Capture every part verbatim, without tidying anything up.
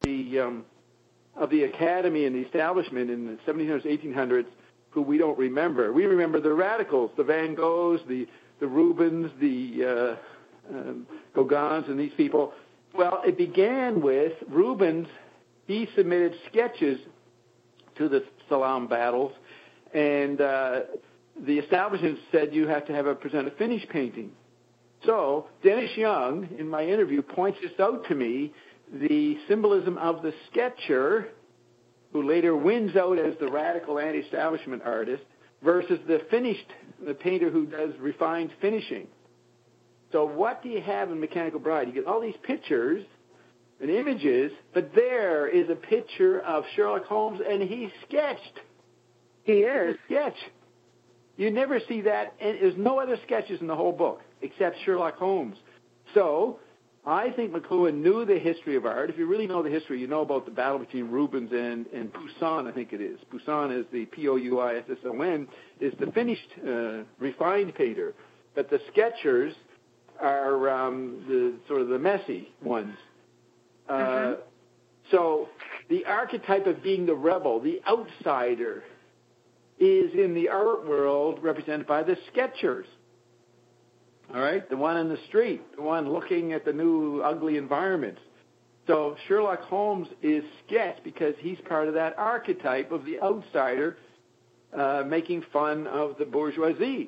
the um, of the academy and the establishment in the seventeen hundreds, eighteen hundreds, who we don't remember. We remember the radicals, the Van Goghs, the the Rubens, the uh, um, Gauguins, and these people. Well, it began with Rubens. He submitted sketches to the Salam battles, and uh, the establishment said you have to have a present a finished painting. So Dennis Young, in my interview, points this out to me, the symbolism of the sketcher, who later wins out as the radical anti-establishment artist, versus the finished, the painter who does refined finishing. So what do you have in Mechanical Bride? You get all these pictures and images, but there is a picture of Sherlock Holmes, and he's sketched. He is. He's a sketch. You never see that, and there's no other sketches in the whole book except Sherlock Holmes. So I think McLuhan knew the history of art. If you really know the history, you know about the battle between Rubens and, and Poussin, I think it is. Poussin is the P O U I S S O N, is the finished, uh, refined painter. But the sketchers are um, the sort of the messy ones. Uh, mm-hmm. So the archetype of being the rebel, the outsider, is in the art world represented by the sketchers. All right, the one in the street, the one looking at the new ugly environment. So Sherlock Holmes is sketched because he's part of that archetype of the outsider uh, making fun of the bourgeoisie.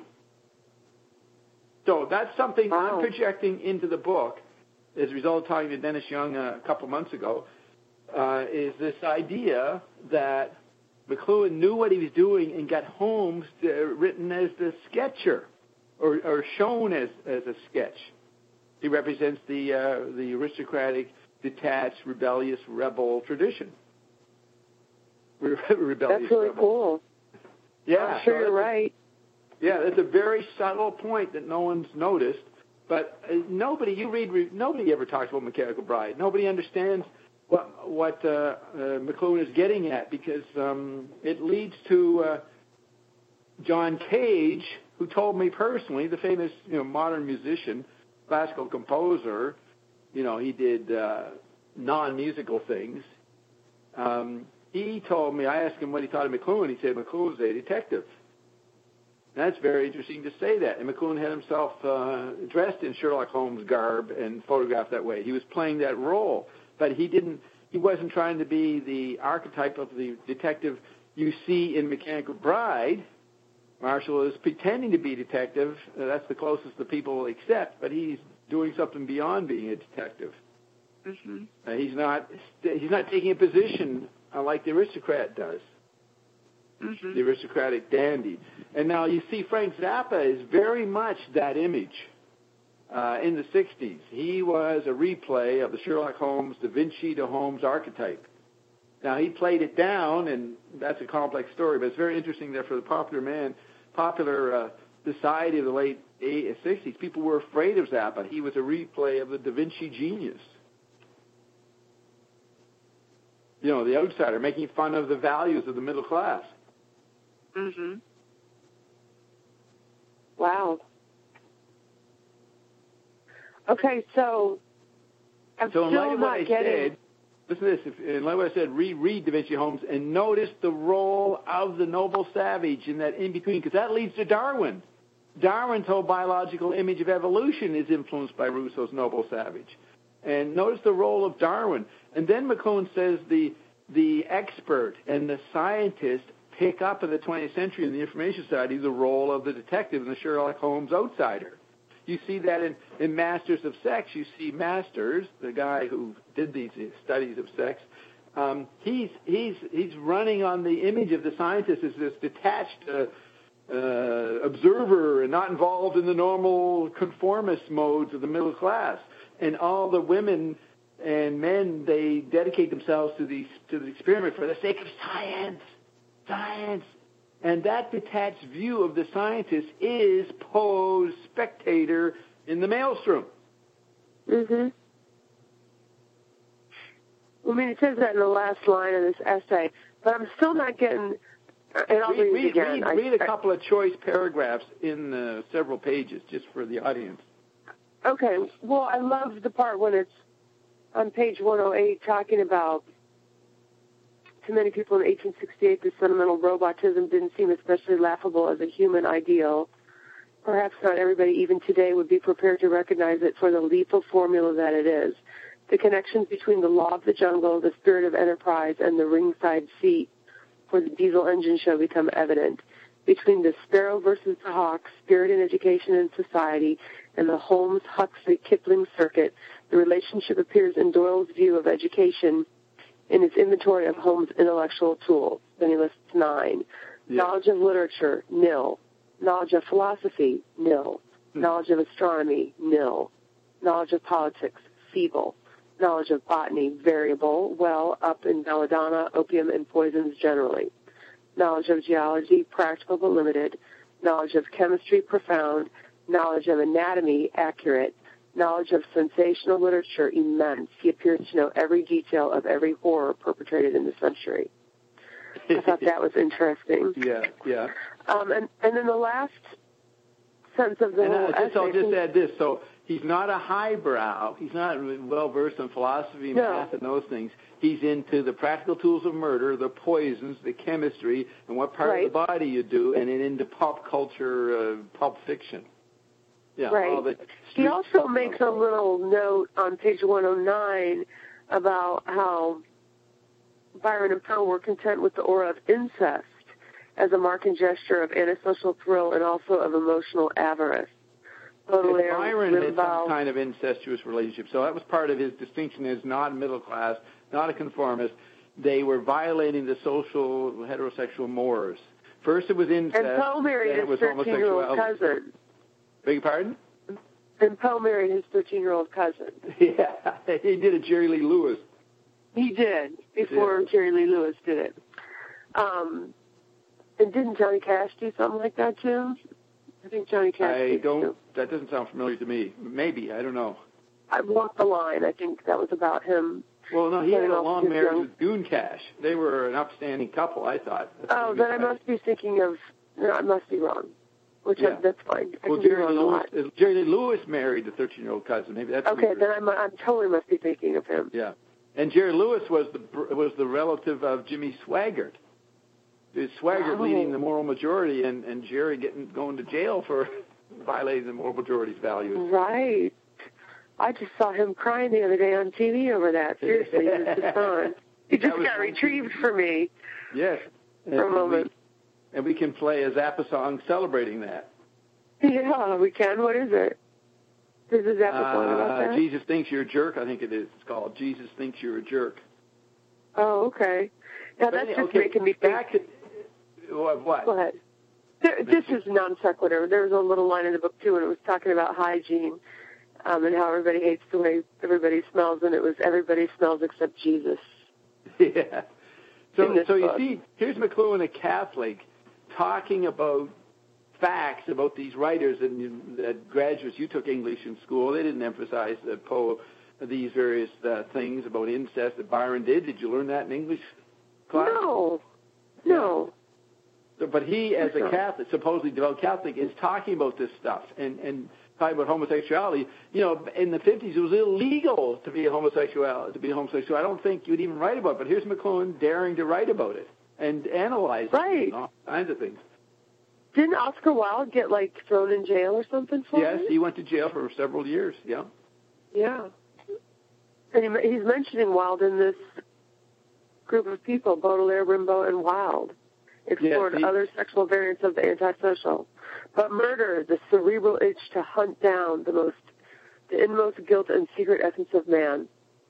So that's something wow. I'm projecting into the book as a result of talking to Dennis Young a couple months ago, uh, is this idea that McLuhan knew what he was doing and got Holmes uh, written as the sketcher, or, or shown as, as a sketch. He represents the uh, the aristocratic, detached, rebellious, rebel tradition. Re- rebellious That's really rebel. cool. Yeah, I'm sure so you're right. Yeah, that's a very subtle point that no one's noticed. But uh, nobody, you read, re- nobody ever talks about Mechanical Bride. Nobody understands what what uh, uh, McLuhan is getting at, because um, it leads to uh, John Cage, who told me personally, the famous you know modern musician, classical composer. You know, he did uh, non-musical things. Um, he told me, I asked him what he thought of McLuhan. He said McLuhan was a detective. That's very interesting to say that. And McLuhan had himself uh, dressed in Sherlock Holmes garb and photographed that way. He was playing that role, but he didn't. He wasn't trying to be the archetype of the detective you see in Mechanical Bride. Marshall is pretending to be a detective. Uh, that's the closest the people will accept, but he's doing something beyond being a detective. Mm-hmm. Uh, he's not. He's not taking a position uh, like the aristocrat does. Mm-hmm. The aristocratic dandy. And now you see Frank Zappa is very much that image. Uh, in the sixties, he was a replay of the Sherlock Holmes, Da Vinci to Holmes archetype. Now, he played it down, and that's a complex story, but it's very interesting that for the popular man, popular uh, society of the late sixties, people were afraid of Zappa. He was a replay of the Da Vinci genius. You know, the outsider, making fun of the values of the middle class. Mm-hmm. Wow. Okay, so I'm so still in light of not what I getting... said, listen to this. If, in light of what I said, reread Da Vinci Holmes and notice the role of the noble savage in that in-between, because that leads to Darwin. Darwin's whole biological image of evolution is influenced by Rousseau's noble savage. And notice the role of Darwin. And then McLuhan says the the expert and the scientist pick up in the twentieth century in the Information Society the role of the detective and the Sherlock Holmes outsider. You see that in, in Masters of Sex. You see Masters, the guy who did these studies of sex. Um, he's he's he's running on the image of the scientist as this detached uh, uh, observer and not involved in the normal conformist modes of the middle class. And all the women and men, they dedicate themselves to the to the experiment for the sake of science. Science. And that detached view of the scientist is Poe's spectator in the maelstrom. Mm-hmm. I mean, it says that in the last line of this essay, but I'm still not getting... And I'll read, read, it again. read, I, read a couple of choice paragraphs in uh, several pages, just for the audience. Okay. Well, I love the part when it's on page one oh eight talking about to many people in eighteen sixty-eight, the sentimental robotism didn't seem especially laughable as a human ideal. Perhaps not everybody, even today, would be prepared to recognize it for the lethal formula that it is. The connections between the law of the jungle, the spirit of enterprise, and the ringside seat for the diesel engine show become evident. Between the sparrow versus the hawk, spirit in education and society, and the Holmes-Huxley-Kipling circuit, the relationship appears in Doyle's view of education in his inventory of Holmes' intellectual tools. Then he lists nine. Yeah. Knowledge of literature, nil. Knowledge of philosophy, nil. Hmm. Knowledge of astronomy, nil. Knowledge of politics, feeble. Knowledge of botany, variable, well up in belladonna, opium, and poisons generally. Knowledge of geology, practical but limited. Knowledge of chemistry, profound. Knowledge of anatomy, accurate. Knowledge of sensational literature, immense. He appears to know every detail of every horror perpetrated in the century. I thought that was interesting. Yeah, yeah. Um, and, and then the last sentence of the and whole uh, just, essay... I'll just add this. So he's not a highbrow. He's not well-versed in philosophy, no. math, and those things. He's into the practical tools of murder, the poisons, the chemistry, and what part right. of the body you do, and then into pop culture, uh, pulp fiction. Yeah, right. all the he also makes a little note on page one oh nine about how Byron and Poe were content with the aura of incest as a mark and gesture of antisocial thrill and also of emotional avarice. Baudelaire, Byron had some kind of incestuous relationship, so that was part of his distinction as not middle class, not a conformist. They were violating the social heterosexual mores. First it was incest, and Poe married then it was his thirteen-year-old cousin. Beg your pardon? And Poe married his thirteen-year-old cousin. Yeah, he did a Jerry Lee Lewis. He did, before yeah. Jerry Lee Lewis did it. Um, and didn't Johnny Cash do something like that, too? I think Johnny Cash I did, don't, too. That doesn't sound familiar to me. Maybe, I don't know. I Walked the Line. I think that was about him. Well, no, he had a long marriage young... with Goon Cash. They were an upstanding couple, I thought. That's oh, then I must be thinking of, no, I must be wrong. Which yeah. I, that's fine. I well, Jerry Lee, Lewis, uh, Jerry Lee Lewis married the thirteen-year-old cousin. Maybe that's okay. weird. Then I'm, I totally must be thinking of him. Yeah, and Jerry Lewis was the was the relative of Jimmy Swaggart. It Swaggart oh. leading the moral majority, and, and Jerry getting going to jail for violating the moral majority's values. Right. I just saw him crying the other day on T V over that. Seriously, he was just on. He just got retrieved for me. Yes. For a moment. And we can play a Zappa song celebrating that. Yeah, we can. What is it? There's a Zappa uh, song about that? Jesus Thinks You're a Jerk, I think it is. It's called Jesus Thinks You're a Jerk. Oh, okay. Now, that's just okay, making me back think. To, what? Go ahead. There, this is non sequitur. There was a little line in the book, too, and it was talking about hygiene um, and how everybody hates the way everybody smells, and it was everybody smells except Jesus. Yeah. So, so you book. see, here's McLuhan, a Catholic, talking about facts about these writers and uh, graduates. You took English in school. They didn't emphasize uh, Poe, these various uh, things about incest that Byron did. Did you learn that in English class? No, no. So, but he, as a Catholic, supposedly devout Catholic, is talking about this stuff and, and talking about homosexuality. You know, in the fifties, it was illegal to be a homosexual. To be a homosexual, I don't think you'd even write about it. But here's McLuhan daring to write about it and analyze right. it and all kinds of things. Didn't Oscar Wilde get, like, thrown in jail or something for yes, it? Yes, he went to jail for several years, yeah. Yeah. And he, he's mentioning Wilde in this group of people, Baudelaire, Rimbaud, and Wilde, explored yes, he, other sexual variants of the antisocial. But murder, the cerebral itch to hunt down the most, the inmost guilt and secret essence of man.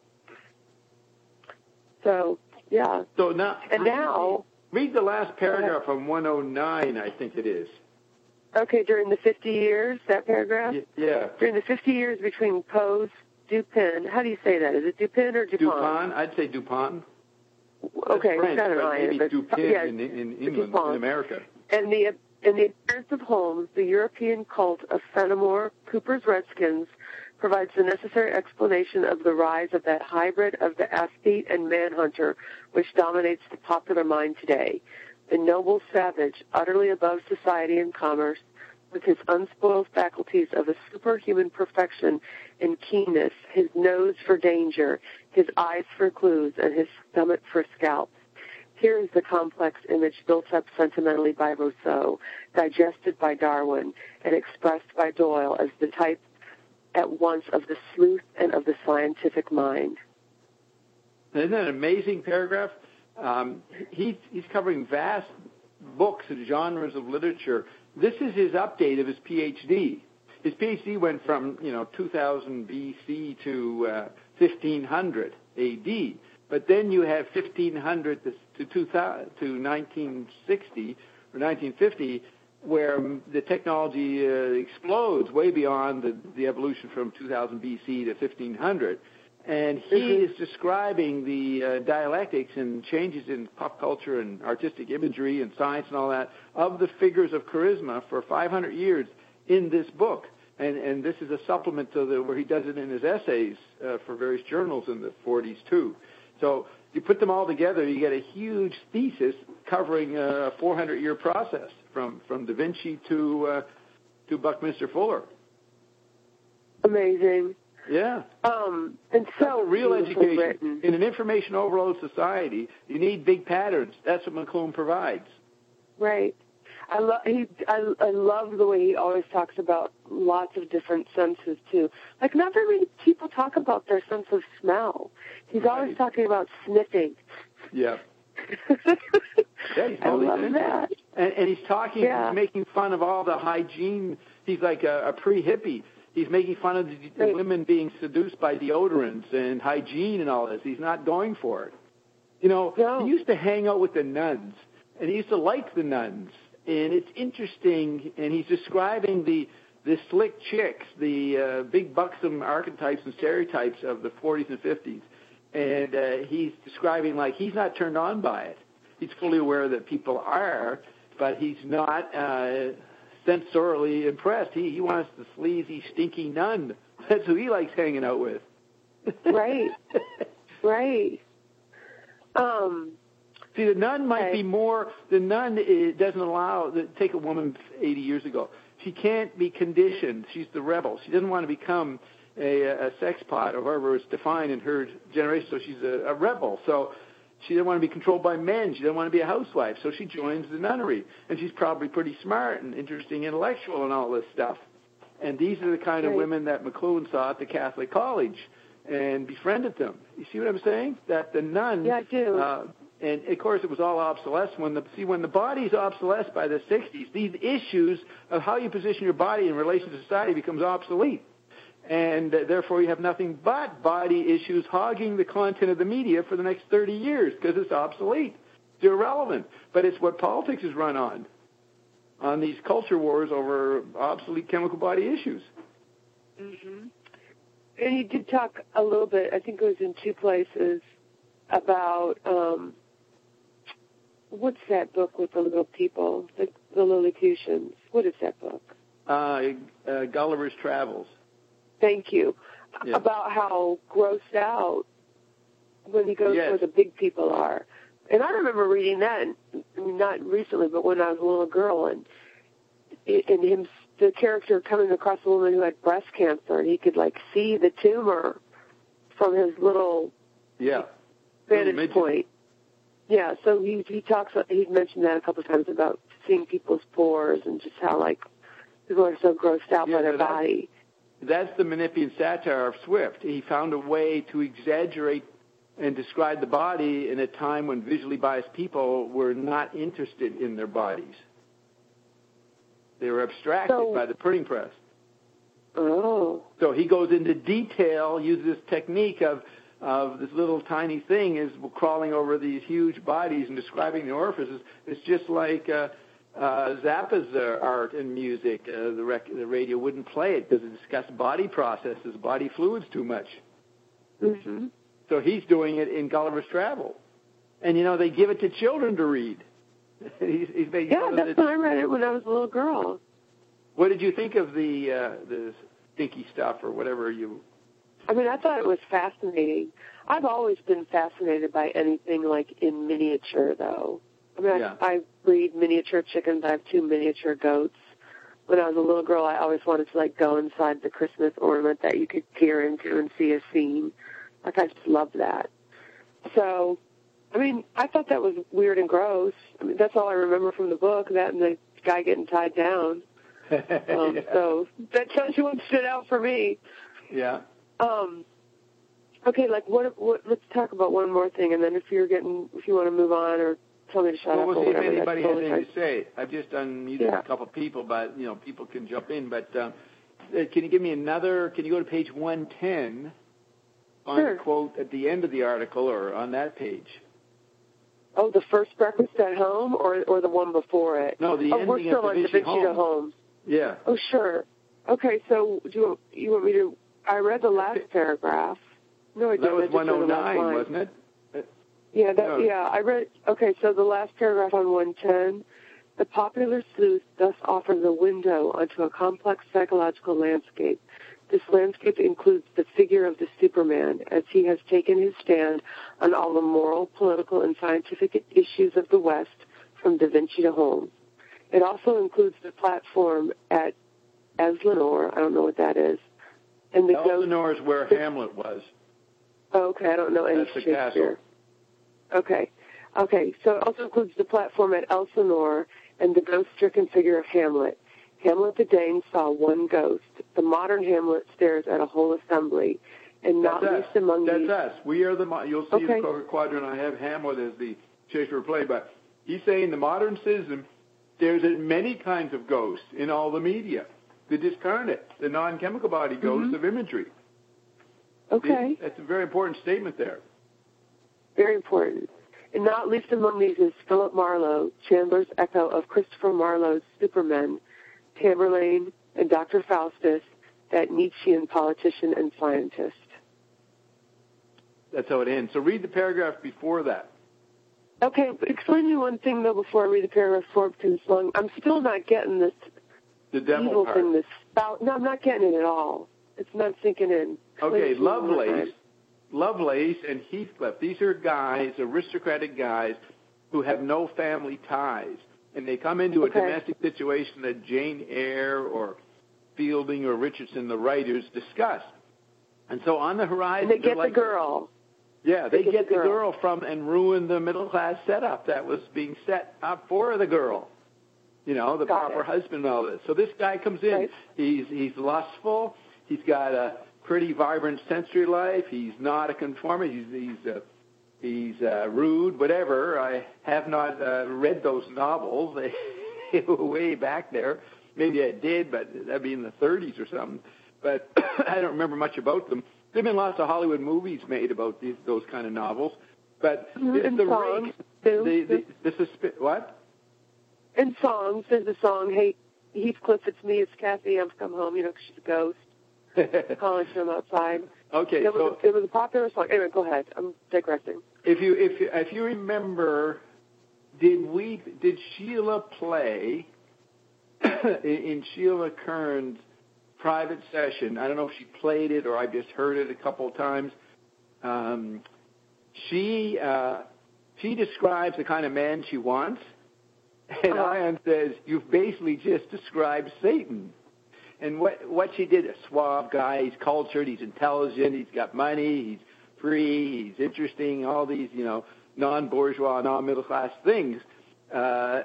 So, yeah. So now... And now... Read the last paragraph from one oh nine, I think it is. Okay, during the fifty years, that paragraph? Y- yeah. During the fifty years between Poe's Dupin, how do you say that? Is it Dupin or Dupont? Dupont, I'd say Dupont. Okay, French, got an but I maybe in it. Dupin yeah, in, in England, Dupont. in America. And the, and the appearance of Holmes, the European cult of Fenimore Cooper's Redskins, provides the necessary explanation of the rise of that hybrid of the aesthete and manhunter which dominates the popular mind today. The noble savage, utterly above society and commerce, with his unspoiled faculties of a superhuman perfection and keenness, his nose for danger, his eyes for clues, and his stomach for scalps. Here is the complex image built up sentimentally by Rousseau, digested by Darwin, and expressed by Doyle as the type at once of the sleuth and of the scientific mind. Isn't that an amazing paragraph? Um, he, he's covering vast books and genres of literature. This is his update of his P H D. His P H D went from, you know, two thousand B C to uh, fifteen hundred A D. But then you have fifteen hundred to, to, two thousand, to nineteen sixty or nineteen fifty, where the technology uh, explodes way beyond the, the evolution from two thousand B C to fifteen hundred. And he mm-hmm. is describing the uh, dialectics and changes in pop culture and artistic imagery and science and all that of the figures of charisma for five hundred years in this book. And, and this is a supplement to the, where he does it in his essays uh, for various journals in the forties, too. So you put them all together, you get a huge thesis covering a four hundred year process from, from Da Vinci to uh, to Buckminster Fuller. Amazing. Yeah. Um, and so That's real education. Written. In an information overload society, you need big patterns. That's what McLuhan provides. Right. I love he. I, I love the way he always talks about lots of different senses too. Like not very many people talk about their sense of smell. He's right. always talking about sniffing. Yeah. yeah he's I love into that. It. And, and he's talking. Yeah. He's making fun of all the hygiene. He's like a, a pre-hippie. He's making fun of the, the right. women being seduced by deodorants and hygiene and all this. He's not going for it. You know, no. he used to hang out with the nuns, and he used to like the nuns. And it's interesting, and he's describing the the slick chicks, the uh, big buxom archetypes and stereotypes of the forties and fifties. And uh, he's describing, like, he's not turned on by it. He's fully aware that people are, but he's not uh, sensorially impressed. He, he wants the sleazy, stinky nun. That's who he likes hanging out with. Right. Right. Um... See, the nun might okay. be more, the nun it doesn't allow, the, take a woman eighty years ago. She can't be conditioned. She's the rebel. She doesn't want to become a, a sex pot, or however it's defined in her generation. So she's a, a rebel. So she doesn't want to be controlled by men. She doesn't want to be a housewife. So she joins the nunnery. And she's probably pretty smart and interesting, intellectual and all this stuff. And these are the kind right. of women that McLuhan saw at the Catholic College and befriended them. You see what I'm saying? That the nun... Yeah, I do. Uh, And, of course, it was all obsolescent. When the, see, when the body's obsolesced by the sixties, these issues of how you position your body in relation to society becomes obsolete. And uh, therefore, you have nothing but body issues hogging the content of the media for the next thirty years because it's obsolete. It's irrelevant. But it's what politics is run on, on these culture wars over obsolete chemical body issues. Mm-hmm. And he did talk a little bit, I think it was in two places, about... Um, what's that book with the little people, the, the Lilliputians? What is that book? Uh, uh, Gulliver's Travels. Thank you. Yeah. About how grossed out when he goes yes. where the big people are. And I remember reading that, not recently, but when I was a little girl, and and him, the character coming across a woman who had breast cancer, and he could, like, see the tumor from his little yeah. vantage little point. Yeah, so he he talks. He's mentioned that a couple of times about seeing people's pores and just how like people are so grossed out yeah, by their that's, body. That's the Menippean satire of Swift. He found a way to exaggerate and describe the body in a time when visually biased people were not interested in their bodies. They were abstracted so, by the printing press. Oh. So he goes into detail, uses this technique of. of this little tiny thing is crawling over these huge bodies and describing the orifices. It's just like uh, uh, Zappa's uh, art and music. Uh, the, rec- the radio wouldn't play it because it discussed body processes, body fluids too much. Mm-hmm. So he's doing it in Gulliver's Travel. And, you know, they give it to children to read. he's, he's making yeah, that's it. when I read it when I was a little girl. What did you think of the uh, the stinky stuff or whatever you... I mean, I thought it was fascinating. I've always been fascinated by anything like in miniature, though. I mean, yeah. I, I breed miniature chickens. I have two miniature goats. when I was a little girl, I always wanted to, like, go inside the Christmas ornament that you could peer into and see a scene. Like, I just loved that. So, I mean, I thought that was weird and gross. I mean, that's all I remember from the book, that and the guy getting tied down. Um, yeah. So that tells you what stood out for me. Yeah. Um. Okay, like what? What? Let's talk about one more thing, and then if you're getting, if you want to move on or tell me to shut well, up we'll or see whatever. if anybody has anything totally to say. I've just unmuted yeah. a couple of people, but you know, people can jump in. But um, can you give me another? Can you go to page one ten on sure. the quote at the end of the article, or on that page? Oh, the first breakfast at home, or or the one before it? No, the oh, ending we're still of on Da Da Vinci Vinci to Holmes. Yeah. Oh, sure. Okay, so do you, you want me to? I read the last paragraph. No, I didn't. That was I just one oh nine, read the last line. wasn't it? Yeah, that, no. yeah. I read. Okay, so the last paragraph on one ten. The popular sleuth thus offers a window onto a complex psychological landscape. This landscape includes the figure of the Superman, as he has taken his stand on all the moral, political, and scientific issues of the West, from Da Vinci to Holmes. It also includes the platform at Elsinore. I don't know what that is. And the Elsinore is where ghost, Hamlet was. Oh, okay, I don't know any That's the Shakespeare. castle. Okay. Okay, so it also includes the platform at Elsinore and the ghost-stricken figure of Hamlet. Hamlet the Dane saw one ghost. The modern Hamlet stares at a whole assembly, and not That's least us. among That's these... us. We are the... You'll see okay. the quadrant. I have Hamlet as the Shakespeare play, but he's saying the modern citizen stares at many kinds of ghosts in all the media. The discarnate, the non-chemical body ghosts mm-hmm. of imagery. Okay. That's a very important statement there. Very important. And not least among these is Philip Marlowe, Chandler's echo of Christopher Marlowe's Supermen, Tamerlane, and Doctor Faustus, that Nietzschean politician and scientist. That's how it ends. So read the paragraph before that. Okay, explain me one thing, though, before I read the paragraph before, because it's long. I'm still not getting this the devil evil part. thing, this spout. No, I'm not getting it at all. It's not sinking in. Okay, Please, Lovelace, Lovelace and Heathcliff, these are guys, aristocratic guys, who have no family ties. And they come into a okay. domestic situation that Jane Eyre or Fielding or Richardson, the writers, discuss. And so on the horizon... And they get like, the girl. Yeah, they, they get, get the girl. the girl from and ruin the middle-class setup that was being set up for the girl. You know, the got proper it. husband and all this. So this guy comes in. Right. He's he's lustful. He's got a pretty vibrant sensory life. He's not a conformist. He's he's uh, he's uh, rude, whatever. I have not uh, read those novels. They were way back there. Maybe I did, but that'd be in the thirties or something. But I don't remember much about them. There've been lots of Hollywood movies made about these those kind of novels. But mm-hmm. it's and the songs, rake, too. the the, the susp- what? And songs. There's a song, hey, Heathcliff, it's me, it's Kathy, I've come home, you know, 'cause she's a ghost. Calling to him outside. Okay, it was, so... A, it was a popular song. Anyway, go ahead. I'm digressing. If you if you, if you remember, did we did Sheila play in, in Sheila Kern's private session? I don't know if she played it or I just heard it a couple of times. Um, she uh, she describes the kind of man she wants. And uh-huh. Ion says, you've basically just described Satan. And what what she did, a suave guy, he's cultured, he's intelligent, he's got money, he's free, he's interesting, all these, you know, non-bourgeois, non-middle-class things. Uh,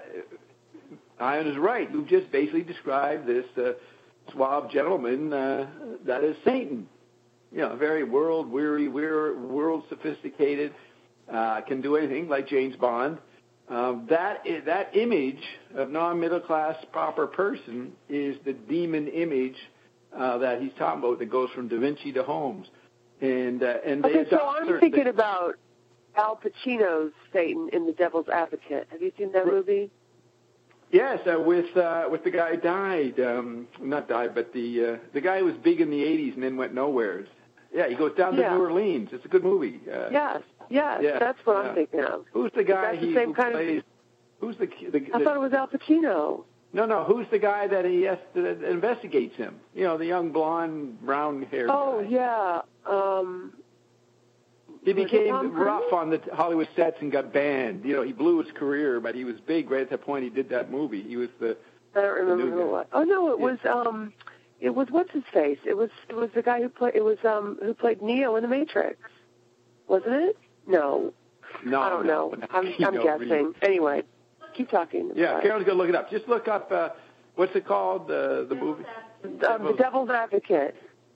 Ion is right. You've just basically described this uh, suave gentleman uh, that is Satan. You know, very world-weary, world-sophisticated, uh, can do anything like James Bond. Um, that is, that image of non-middle class proper person is the demon image uh, that he's talking about that goes from Da Vinci to Holmes, and uh, and they okay. So adopt I'm thinking about Al Pacino's Satan in The Devil's Advocate. Have you seen that movie? Yes, uh, with uh, with the guy died, um, not died, but the uh, the guy who was big in the eighties and then went nowhere. Yeah, he goes down to yeah. New Orleans. It's a good movie. Uh, yes, yes, yeah, that's what yeah. I'm thinking of. Who's the guy that's the he same who kind plays? Of... Who's the, the, the? I thought it was Al Pacino. No, no. Who's the guy that he has to, that investigates him? You know, the young blonde, brown-haired. Oh guy. yeah. Um, he became Tom rough Cruise? on the Hollywood sets and got banned. You know, he blew his career, but he was big right at that point. He did that movie. He was the I don't remember who it was. Oh no, it yeah. was um, it was what's his face? It was it was the guy who played it was um who played Neo in the Matrix, wasn't it? No, no, I don't no, know. no. I'm, I'm no, guessing. really. Anyway, keep talking. Yeah, Sorry. Carol's gonna look it up. Just look up uh, what's it called? The the movie. Um, the Devil's Advocate.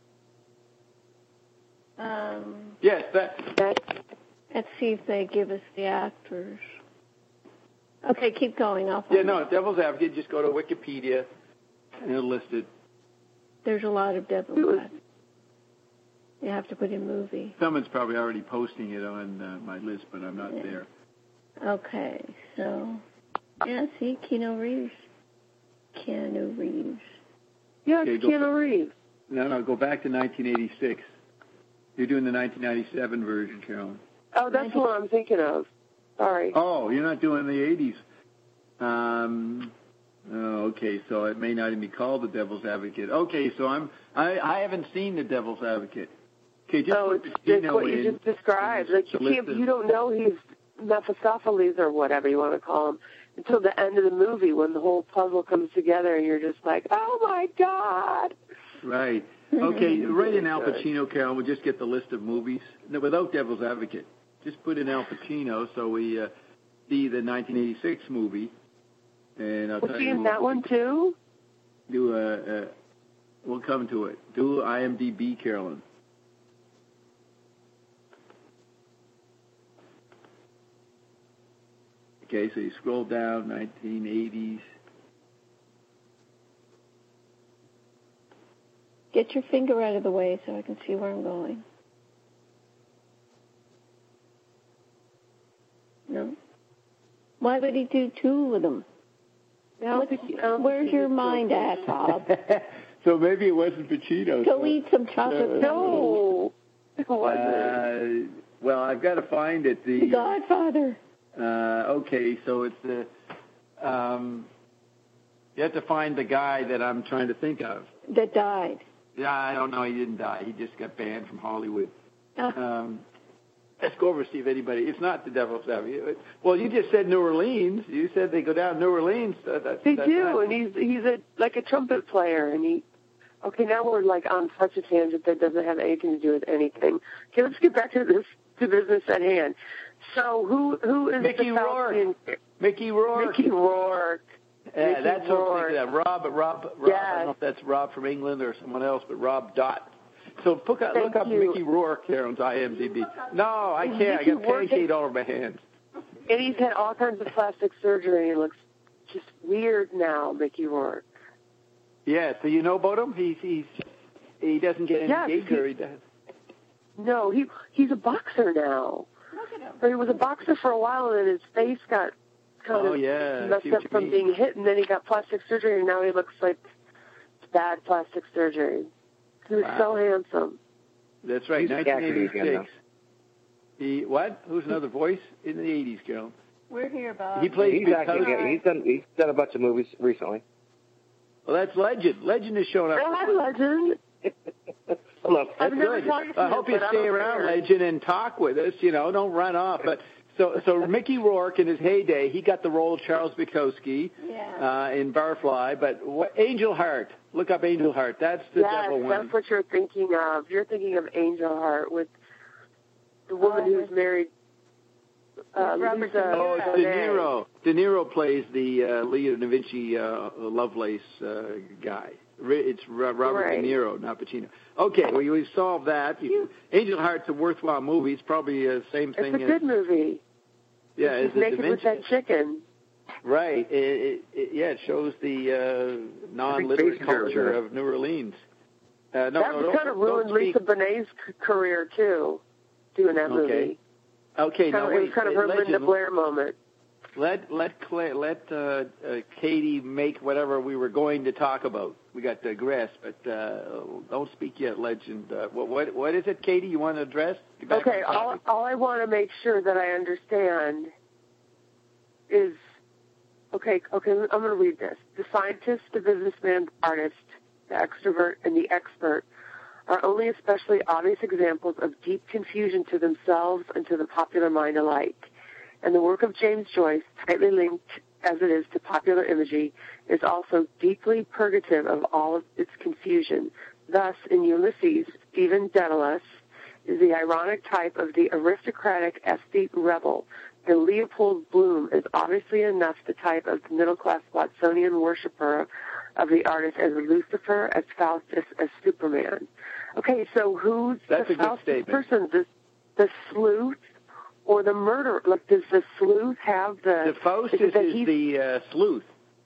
Um, yes, that. that. Let's see if they give us the actors. Okay, keep going. I'll Yeah, no, Devil's Advocate. Just go to Wikipedia and it'll list it. There's a lot of Devil's Advocate. You have to put in movie. Someone's probably already posting it on uh, my list, but I'm not yeah. there. Okay, so yeah, see, Keanu Reeves. Keanu Reeves. Yeah, okay, Keanu go, Reeves. No, no, go back to nineteen eighty-six. You're doing the nineteen ninety-seven version, Carolyn. Oh, that's the one I'm thinking of. Sorry. Oh, you're not doing the eighties. Um, oh, okay, so it may not even be called The Devil's Advocate. Okay, so I'm I, I haven't seen The Devil's Advocate. Okay, just oh, put it's, it's what in, you just described. Like you can't, you don't know he's Mephistopheles or whatever you want to call him until the end of the movie when the whole puzzle comes together and you're just like, oh my God. Right. Okay, write in Al Pacino, Carol. We'll just get the list of movies. No, without Devil's Advocate. Just put in Al Pacino so we uh, see the nineteen eighty-six movie. And I'll Was tell he you in that one too? Do a, uh, we'll come to it. Do IMDb, Carolyn. Okay, so you scroll down, nineteen eighties. Get your finger out of the way so I can see where I'm going. No? Why would he do two of them? No, where's your mind at, Bob? So maybe it wasn't Pacino. Go so. eat some chocolate. Uh, no, it wasn't. Uh, well, I've got to find it. The, the Godfather. Uh, okay, so it's the. Um, you have to find the guy that I'm trying to think of. That died. Yeah, I don't know. He didn't die. He just got banned from Hollywood. Uh. Um, let's go over and see if anybody. It's not the Devil's Advocate. Well, you just said New Orleans. You said they go down New Orleans. Uh, that's, they that's do, not... and he's he's a like a trumpet player, and he. Okay, now we're like on such a tangent that doesn't have anything to do with anything. Okay, let's get back to this to business at hand. So who who is Mickey the Rourke? Mickey Rourke. Mickey Rourke. Yeah, Mickey that's Rourke. what I'm thinking of. Rob, Rob, Rob. Yes. I don't know if that's Rob from England or someone else, but Rob Dot. So look up, Thank look up you. Mickey Rourke here on IMDb. No, I can't. Mickey I got Rourke pancake all over my hands. And he's had all kinds of plastic surgery. He looks just weird now, Mickey Rourke. Yeah, so you know about him? He's he's he doesn't get any yes, gigs, he, or he does. No, he he's a boxer now. Look at him. Or he was a boxer for a while, and then his face got kind oh, of yeah. messed up from mean. being hit, and then he got plastic surgery, and now he looks like bad plastic surgery. He was Wow. so handsome. That's right, He's nineteen eighty-six. again, He what? Who's another voice in the eighties, Carol? We're here, Bob. He plays He's acting again. He's done. He's done a bunch of movies recently. Well, that's Legend. Legend is showing up. Hi, Legend. Hello. I've That's never good. talked to I him, hope you but stay I'm around, aware. Legend, and talk with us. You know, don't run off. But so, so Mickey Rourke in his heyday, he got the role of Charles Bukowski Yeah. uh, in Barfly. But what, Angel Heart, look up Angel Heart. That's the Yes, devil one. that's what you're thinking of. You're thinking of Angel Heart with the woman Oh, who's married. Uh, Robert Lisa De Niro. Oh, it's De Bonet. Niro. De Niro plays the uh, Leo da Vinci uh, Lovelace uh, guy. Re- It's Ro- Robert Right. De Niro, not Pacino. Okay, well, we solved that. You, Angel Heart's a worthwhile movie. It's probably the uh, same It's thing a as good movie. yeah, He's as the naked Da with Vinci. that chicken. Right. It, it, it, yeah, it shows the uh, non-literate Basinger culture was of New Orleans. Uh, no, that no, was don't- kind of ruined don't speak- Lisa Bonet's c- career too, doing that Okay. movie. Okay, Kind now of, wait. it was kind of her Legend, Linda Blair moment. Let let Cla- let uh, uh, Katie make whatever we were going to talk about. We got digressed, but uh, don't speak yet, Legend. Uh, what, what what is it, Katie? You want to address? Get back Okay, on all, topic. all I want to make sure that I understand is, okay, okay, I'm going to read this. The scientist, the businessman, the artist, the extrovert, and the expert are only especially obvious examples of deep confusion to themselves and to the popular mind alike. And the work of James Joyce, tightly linked as it is to popular imagery, is also deeply purgative of all of its confusion. Thus, in Ulysses, Stephen Dedalus is the ironic type of the aristocratic aesthete rebel. The Leopold Bloom is obviously enough the type of the middle-class Watsonian worshiper of the artist as Lucifer, as Faustus, as Superman. Okay, so who's That's the a good Faustus statement. person? The, the sleuth or the murderer? Like, does the sleuth have the... The Faustus is, it is the uh, sleuth.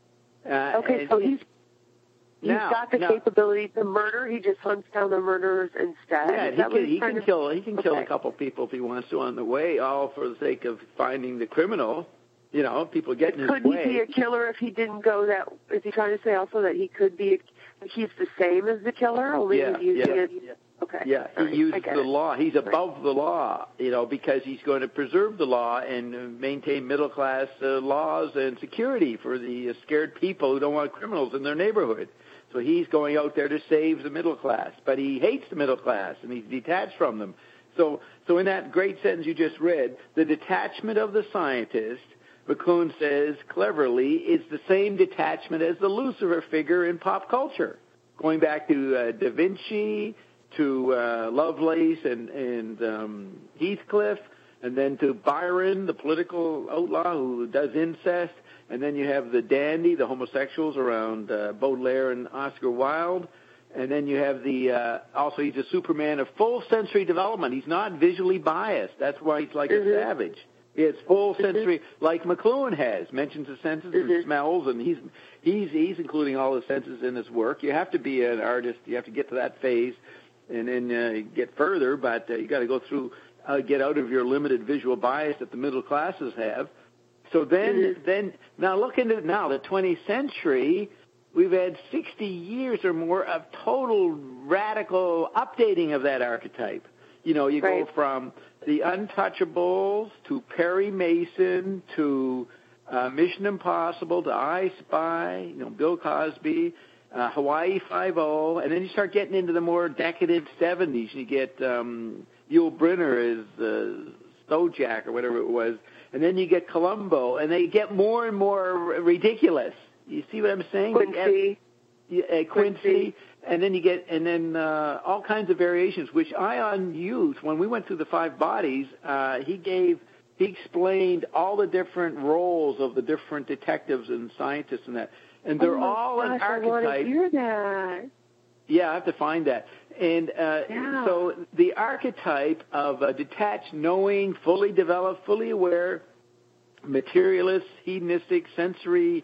Uh, Okay, and- so he's he's now, got the now, capability to murder. He just hunts down the murderers instead. Yeah, Is he that what can, he's he trying can to- kill. He can kill Okay. a couple people if he wants to on the way, all for the sake of finding the criminal. You know, people get in his Could way. he be a killer if he didn't go that? Is he trying to say also that he could be? A, he's the same as the killer, only Yeah, he's using yeah. it. Okay. Yeah, All he right, uses I get the it. law. He's above the law, you know, because he's going to preserve the law and uh, maintain middle-class uh, laws and security for the uh, scared people who don't want criminals in their neighborhood. So he's going out there to save the middle class, but he hates the middle class and he's detached from them. So, so in that great sentence you just read, the detachment of the scientist, McLuhan says cleverly, is the same detachment as the Lucifer figure in pop culture, going back to uh, Da Vinci, to uh, Lovelace and, and um, Heathcliff, and then to Byron, the political outlaw who does incest, and then you have the dandy, the homosexuals around uh, Baudelaire and Oscar Wilde, and then you have the, uh, also he's a Superman of full sensory development. He's not visually biased. That's why he's like Mm-hmm. a savage. It's full Mm-hmm. sensory, like McLuhan has, mentions the senses Mm-hmm. and smells, and he's, he's, he's including all the senses in his work. You have to be an artist. You have to get to that phase and then uh, get further, but uh, you got to go through, uh, get out of your limited visual bias that the middle classes have. So then, Mm-hmm. then now look into now the twentieth century. We've had sixty years or more of total radical updating of that archetype. You know, you Right. go from the Untouchables to Perry Mason to uh, Mission Impossible to I Spy. You know, Bill Cosby. Uh, Hawaii Five-O, and then you start getting into the more decadent seventies. You get um, Yul Brynner as uh, Stojack or whatever it was, and then you get Columbo, and they get more and more r- ridiculous. You see what I'm saying? Quincy. You get, uh, Quincy, Quincy. and then you get, and then uh, all kinds of variations, which Ion used when we went through the five bodies. Uh, he gave, he explained all the different roles of the different detectives and scientists and that. And they're oh my all gosh, an I want to archetype. hear that. Yeah, I have to find that. And uh, Yeah. so the archetype of a detached, knowing, fully developed, fully aware, materialist, hedonistic, sensory,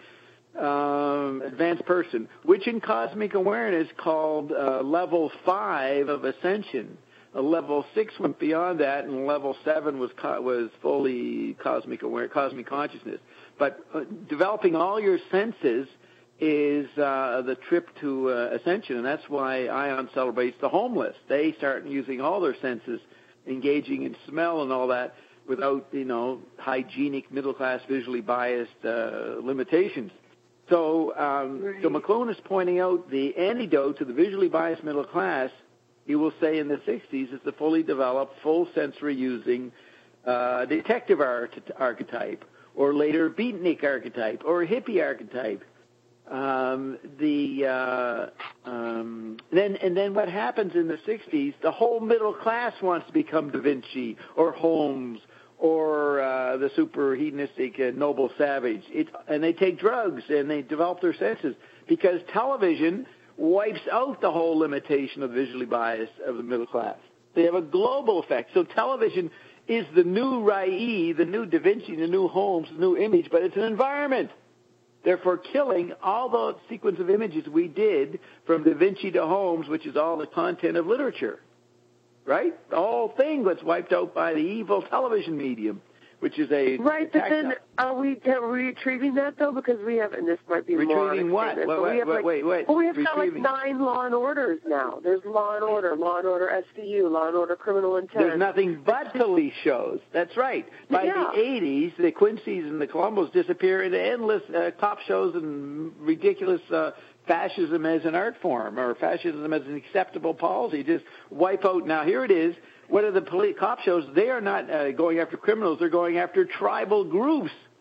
um, advanced person, which in cosmic awareness called uh, level five of ascension. A level six went beyond that, and level seven was co- was fully cosmic aware, cosmic consciousness. But uh, developing all your senses is uh, the trip to uh, ascension, and that's why Ion celebrates the homeless. They start using all their senses, engaging in smell and all that, without, you know, hygienic, middle-class, visually biased uh, limitations. So, um, Right. so McLuhan is pointing out the antidote to the visually biased middle class, he will say in the sixties, is the fully developed, full sensory using uh, detective arch- archetype, or later beatnik archetype, or hippie archetype. Um, the uh, um, then and then what happens in the sixties? The whole middle class wants to become Da Vinci or Holmes or uh, the super hedonistic uh, noble savage. It, and they take drugs and they develop their senses because television wipes out the whole limitation of visually biased of the middle class. They have a global effect. So television is the new Rai, the new Da Vinci, the new Holmes, the new image, but it's an environment. Therefore, killing all the sequence of images we did from Da Vinci to Holmes, which is all the content of literature, right? The whole thing was wiped out by the evil television medium, which is a Right, but tactile- then are we, are we retrieving that, though? Because we have, and this might be more Retrieving what? statement, Wait, but we wait, have wait, like, wait, wait. Well, we have got like Retrieving. nine Law and Orders now. There's Law and Order, Law and Order S V U, Law and Order Criminal Intent. There's nothing but police shows. That's right. By Yeah. the eighties, the Quincy's and the Columbos disappear into endless uh, cop shows and ridiculous uh, fascism as an art form or fascism as an acceptable policy. Just wipe out. Now, here it is. What are the police cop shows? They are not uh, going after criminals. They're going after tribal groups.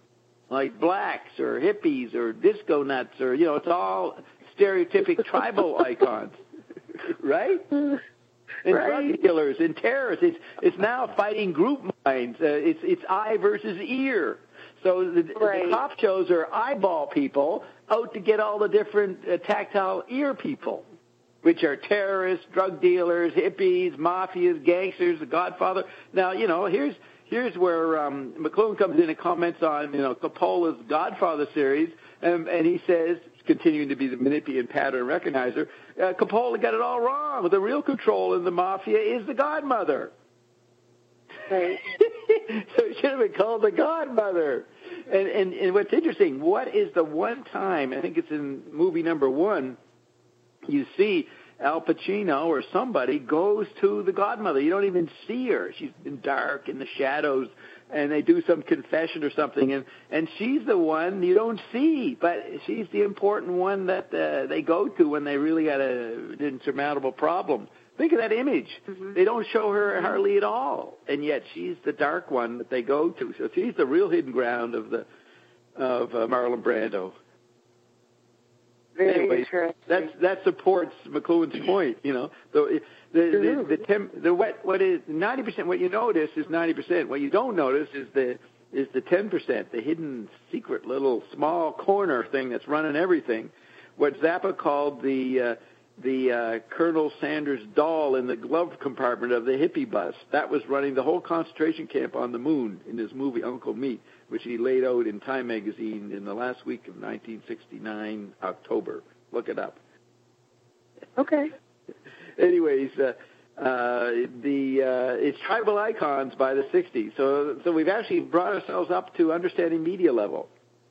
like blacks or hippies or disco nuts or, you know, it's all stereotypic tribal icons, right? And right. drug dealers and terrorists. It's it's now fighting group minds. Uh, it's it's eye versus ear. So the, right. the cop shows are eyeball people out to get all the different uh, tactile ear people, which are terrorists, drug dealers, hippies, mafias, gangsters, the Godfather. Now, you know, here's here's where um, McLuhan comes in and comments on, you know, Coppola's Godfather series, and, and he says, continuing to be the Menippean pattern recognizer, uh, Coppola got it all wrong. The real control in the mafia is the godmother. Right. So it should have been called the Godmother. And, and and what's interesting, what is the one time, I think it's in movie number one, you see Al Pacino or somebody goes to the Godmother. You don't even see her. She's in dark, in the shadows, and they do some confession or something, and, and she's the one you don't see, but she's the important one that uh, they go to when they really got a, an insurmountable problem. Think of that image. Mm-hmm. They don't show her hardly at all, and yet she's the dark one that they go to. So she's the real hidden ground of the of uh, Marlon Brando. Very Anyways, interesting. That's that supports McLuhan's point. You know, the the the, the, tem, the what what is ninety percent. What you notice is ninety percent. What you don't notice is the is the ten percent, the hidden secret little small corner thing that's running everything. What Zappa called the uh, the uh, Colonel Sanders doll in the glove compartment of the hippie bus. That was running the whole concentration camp on the moon in his movie Uncle Meat, which he laid out in Time magazine in the last week of nineteen sixty-nine, October. Look it up. Okay. Anyways, uh, uh, the uh, it's tribal icons by the sixties. So, so we've actually brought ourselves up to understanding media level.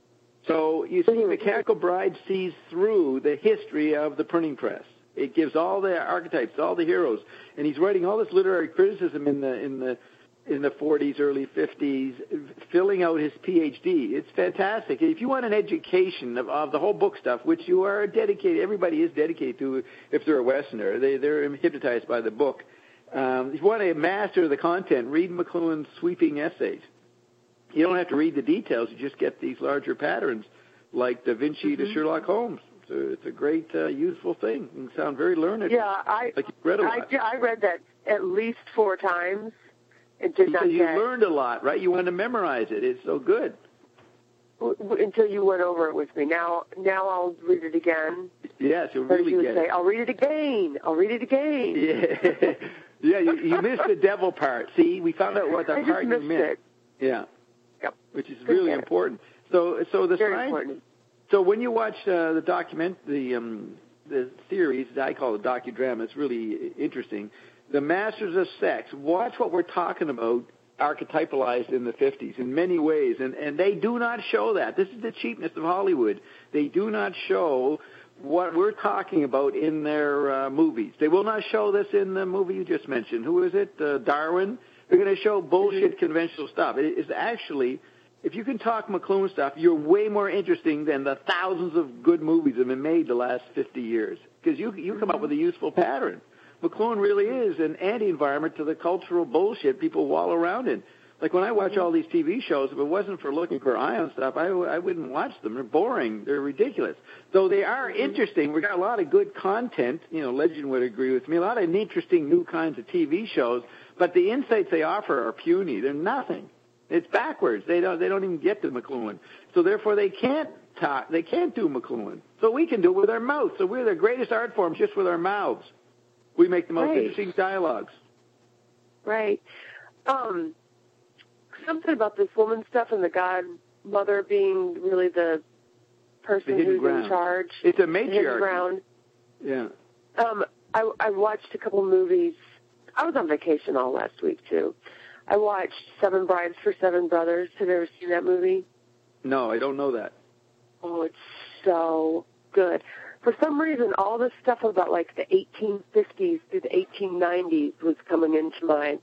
So you see, Mechanical Bride sees through the history of the printing press. It gives all the archetypes, all the heroes, and he's writing all this literary criticism in the in the in the forties, early fifties, filling out his P H D. It's fantastic. If you want an education of, of the whole book stuff, which you are dedicated, everybody is dedicated to if they're a Westerner. They, they're hypnotized by the book. Um, if you want to master the content, read McLuhan's sweeping essays. You don't have to read the details. You just get these larger patterns, like Da Vinci mm-hmm. to Sherlock Holmes. So it's a great, uh, useful thing. You can sound very learned. Yeah, I, like you've read a lot. I, I read that at least four times. It did because not you get, learned a lot, right? You wanted to memorize it. It's so good. W- w- until you went over it with me. Now, now I'll read it again. Yes, you'll or really you would get say, it. I'll read it again. I'll read it again. Yeah, yeah. You, you missed the devil part. See, we found out what the I part just you missed missed. it. Yeah. Yep. Which is really important. So, so the Very science. important. So when you watch uh, the document, the um, the series, I call it docudrama. It's really interesting. The Masters of Sex. Watch what we're talking about. Archetypalized in the fifties in many ways, and and they do not show that. This is the cheapness of Hollywood. They do not show what we're talking about in their uh, movies. They will not show this in the movie you just mentioned. Who is it? Uh, Darwin. They're going to show bullshit conventional stuff. It is actually, if you can talk McLuhan stuff, you're way more interesting than the thousands of good movies that have been made the last fifty years, because you you come up with a useful pattern. McLuhan really is an anti-environment to the cultural bullshit people wallow around in. Like when I watch all these T V shows, if it wasn't for looking for ion stuff, I, I wouldn't watch them. They're boring. They're ridiculous. Though they are interesting. We've got a lot of good content. You know, Legend would agree with me. A lot of interesting new kinds of T V shows. But the insights they offer are puny. They're nothing. It's backwards. They don't. They don't even get to McLuhan. So therefore, they can't talk. They can't do McLuhan. So we can do it with our mouths. So we're the greatest art forms just with our mouths. We make the most right. interesting dialogues. Right. Um, something about this woman stuff and the godmother being really the person the who's ground. in charge. It's a The hidden matriarchy. ground. Yeah. Um, I, I watched a couple movies. I was on vacation all last week, too. I watched Seven Brides for Seven Brothers. Have you ever seen that movie? No, I don't know that. Oh, it's so good. For some reason, all this stuff about like the eighteen fifties through the eighteen nineties was coming into my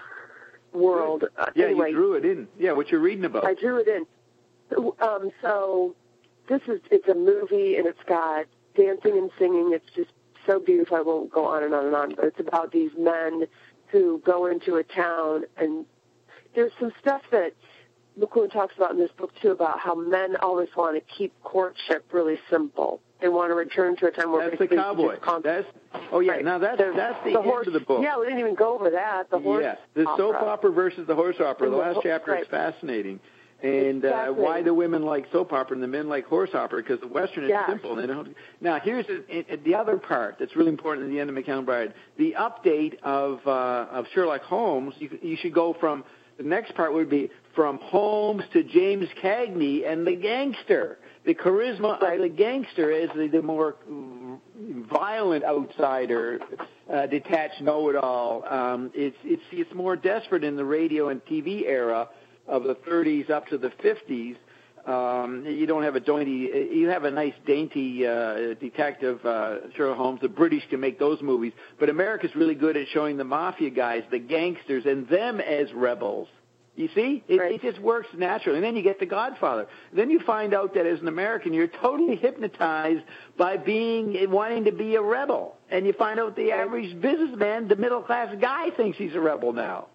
world. Uh, yeah, anyway, you drew it in. Yeah, what you're reading about. I drew it in. So, um, so this is, it's a movie and it's got dancing and singing. It's just so beautiful. I won't go on and on and on, but it's about these men who go into a town, and there's some stuff that McLuhan talks about in this book, too, about how men always want to keep courtship really simple. They want to return to a time where that's the cowboy. That's oh yeah. Right. Now that's the, that's the, the end horse, of the book. Yeah, we didn't even go over that. The horse. Yes, the opera. soap opera versus the horse opera. The And last the, chapter right. is fascinating, and uh, why the women like soap opera and the men like horse opera, because the Western is yes. simple. They don't. Now here's the, the other part that's really important at the end of McCallan the update of uh, of Sherlock Holmes. You, you should go from the next part would be from Holmes to James Cagney and the gangster. The charisma right. of the gangster is the, the more violent outsider, uh, detached know-it-all. Um, it's it's it's more desperate in the radio and T V era of the thirties up to the fifties. Um, you don't have a dainty, you have a nice dainty uh, detective, uh, Sherlock Holmes. The British can make those movies, but America's really good at showing the mafia guys, the gangsters, and them as rebels. You see? It, right. it just works naturally. And then you get The Godfather. Then you find out that as an American, you're totally hypnotized by being, wanting to be a rebel. And you find out the average businessman, the middle-class guy, thinks he's a rebel now.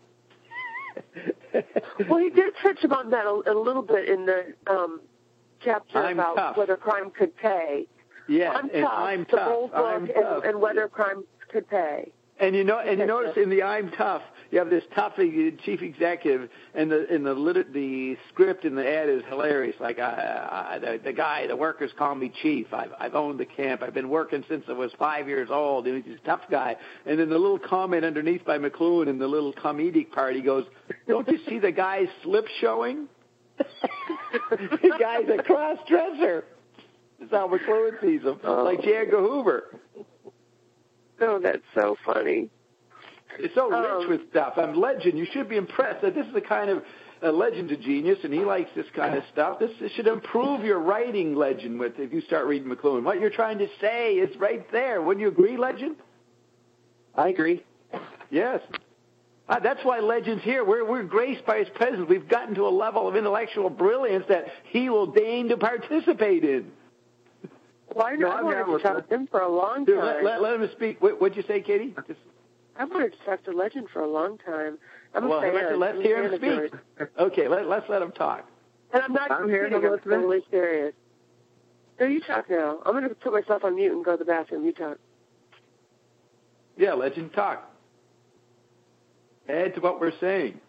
Well, he did touch upon that a, a little bit in the um, chapter I'm about tough. whether crime could pay. Yes, I'm and tough. I'm the tough. bold I'm look tough. and, and whether crime could pay. And you know, and you notice in the I'm Tough, you have this tough chief executive, and the in the lit- the script in the ad is hilarious. Like, uh, uh, the, the guy, the workers call me chief. I've I've owned the camp. I've been working since I was five years old. And he's this tough guy. And then the little comment underneath by McLuhan in the little comedic part, he goes, "Don't you see the guy's slip showing? The guy's a cross dresser." That's how McLuhan sees him, Oh. like J. Edgar Hoover. Oh, that's so funny. It's so rich Um, with stuff. I'm Legend. You should be impressed that this is the kind of uh, Legend's a genius, and he likes this kind of stuff. This, this should improve your writing, Legend, with if you start reading McLuhan. What you're trying to say is right there. Wouldn't you agree, Legend? I agree. Yes. Uh, that's why Legend's here. We're, we're graced by his presence. We've gotten to a level of intellectual brilliance that he will deign to participate in. Well, I, No, I I'm wanted down to with talk that. to him for a long Dude, time. let, let, let him speak. What, what'd you say, Katie? Just, I wanted to talk to Legend for a long time. I'm well, a fan. let's, let's I'm a hear fan him of yours. speak. Okay, let, let's let him talk. And I'm not I'm here, kidding. I'm Elizabeth. totally serious. No, you talk now. I'm going to put myself on mute and go to the bathroom. You talk. Yeah, Legend, talk. Add to what we're saying.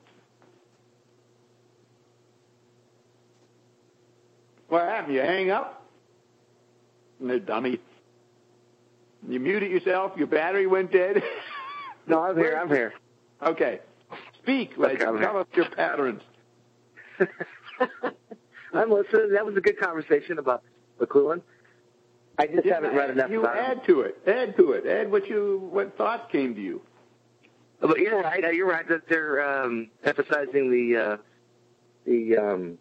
What happened? You hang up? No, dummy. You muted yourself. Your battery went dead. No, I'm here. I'm here. Okay. Speak, Legend. Okay, I'm Tell here. us your patterns. I'm listening. That was a good conversation about McLuhan. I just Yeah, haven't read enough You about add him. to it. Add to it. Add what you what thoughts came to you. But you're right. You're right that they're um, emphasizing the uh, the um,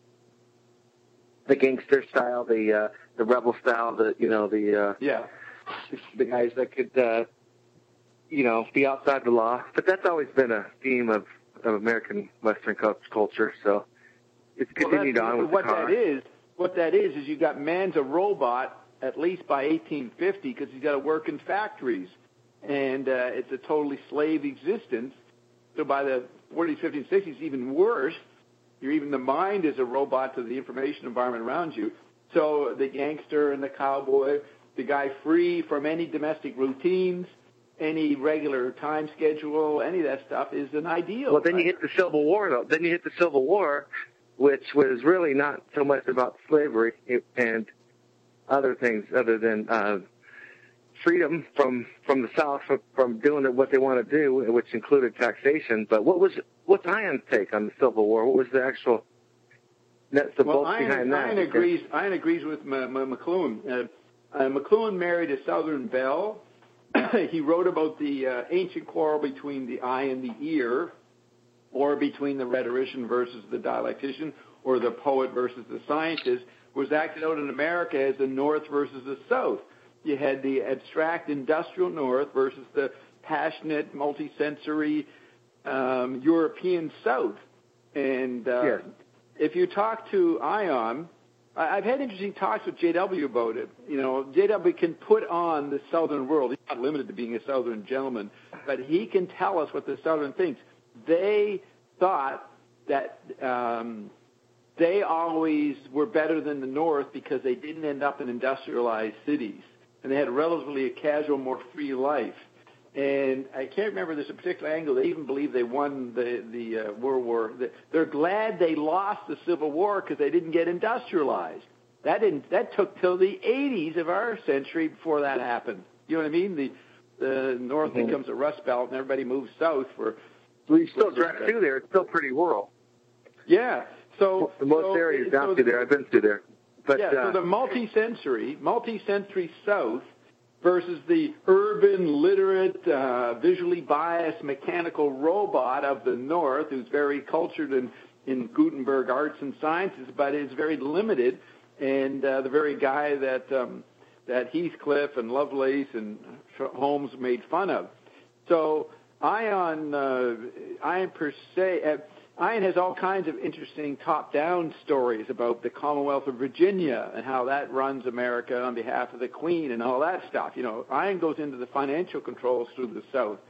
the gangster style, the uh, the rebel style, the you know the uh, Yeah. the guys that could uh, you know be outside the law. But that's always been a theme of, of American Western cult- culture. So it's Well, continued that's- on with what the car. that is. What that is is you got man's a robot at least by eighteen fifty because he's got to work in factories, and uh, it's a totally slave existence. So by the forties, fifties, sixties, even worse. You're even the mind is a robot to the information environment around you. So the gangster and the cowboy, the guy free from any domestic routines, any regular time schedule, any of that stuff is an ideal. Well, then you hit the Civil War, though. Then you hit the Civil War, which was really not so much about slavery and other things other than uh, freedom from from the South from, from doing what they want to do, which included taxation. But what was what's Ian's take on the Civil War? What was the actual nuts and Well, bolts Ian, behind that? Ian agrees. Ian agrees with M- M- McLuhan. Uh, uh, McLuhan married a Southern belle. He wrote about the uh, ancient quarrel between the eye and the ear, or between the rhetorician versus the dialectician, or the poet versus the scientist. Was acted out in America as the North versus the South. You had the abstract industrial North versus the passionate, multisensory um, European South. And uh, Yes. if you talk to Ion, I- I've had interesting talks with J W about it. You know, J W can put on the Southern world. He's not limited to being a Southern gentleman, but he can tell us what the Southern thinks. They thought that um, they always were better than the North because they didn't end up in industrialized cities, and they had relatively a casual, more free life. And I can't remember, there's a particular angle. They even believe they won the, the uh, World War. They're glad they lost the Civil War because they didn't get industrialized. That didn't. That took till the eighties of our century before that happened. You know what I mean? The the North mm-hmm. becomes a Rust Belt, and everybody moves south for. Well, you still drive through there. It's still pretty rural. Yeah. So the most so, areas down so through there. I've been through there. But yeah. uh, So the multi-sensory, multi-sensory South versus the urban, literate, uh, visually biased mechanical robot of the North, who's very cultured in, in Gutenberg arts and sciences, but is very limited. And uh, the very guy that um, that Heathcliff and Lovelace and Holmes made fun of. So Ion, uh, Ion per se, uh, Ion has all kinds of interesting top-down stories about the Commonwealth of Virginia and how that runs America on behalf of the Queen and all that stuff. You know, Ion goes into the financial controls through the South.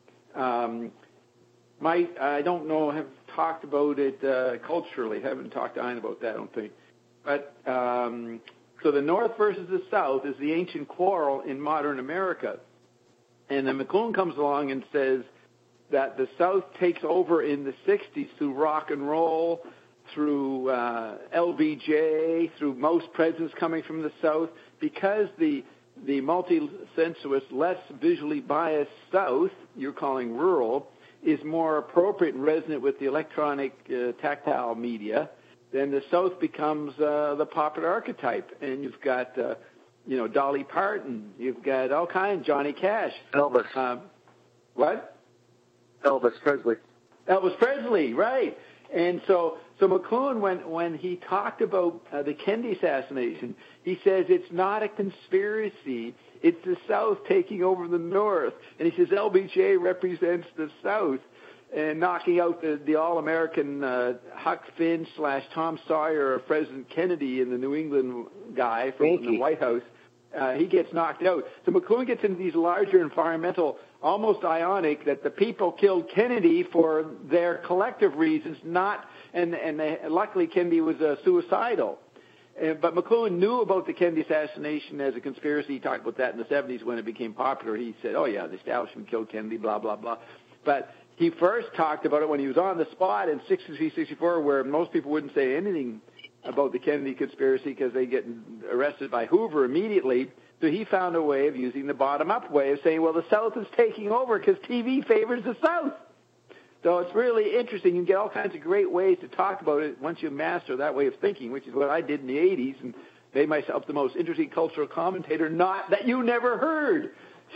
Um, my, I don't know, have talked about it uh, culturally. Haven't talked to Ion about that, I don't think. But um, so the North versus the South is the ancient quarrel in modern America. And then McLuhan comes along and says that the South takes over in the sixties through rock and roll, through uh, L B J, through most presidents coming from the South, because the the multi-sensuous, less visually biased South, you're calling rural, is more appropriate and resonant with the electronic uh, tactile media. Then the South becomes uh, the popular archetype, and you've got, uh, you know, Dolly Parton, you've got all kinds, Johnny Cash, Elvis. Um, what? Elvis Presley. Elvis Presley, right? And so, so McLuhan, when when he talked about uh, the Kennedy assassination, he says it's not a conspiracy; it's the South taking over the North, and he says L B J represents the South. And knocking out the, the all-American uh, Huck Finn slash Tom Sawyer of President Kennedy and the New England guy from, from the White House, uh, he gets knocked out. So McLuhan gets into these larger environmental, almost ionic, that the people killed Kennedy for their collective reasons, not, and, and they, luckily Kennedy was uh, suicidal. Uh, but McLuhan knew about the Kennedy assassination as a conspiracy. He talked about that in the seventies when it became popular. He said, oh, yeah, the establishment killed Kennedy, blah, blah, blah. But he first talked about it when he was on the spot in sixty-three, sixty-four, where most people wouldn't say anything about the Kennedy conspiracy because they get arrested by Hoover immediately. So he found a way of using the bottom-up way of saying, well, the South is taking over because T V favors the South. So it's really interesting. You can get all kinds of great ways to talk about it once you master that way of thinking, which is what I did in the eighties and made myself the most interesting cultural commentator, not that you never heard.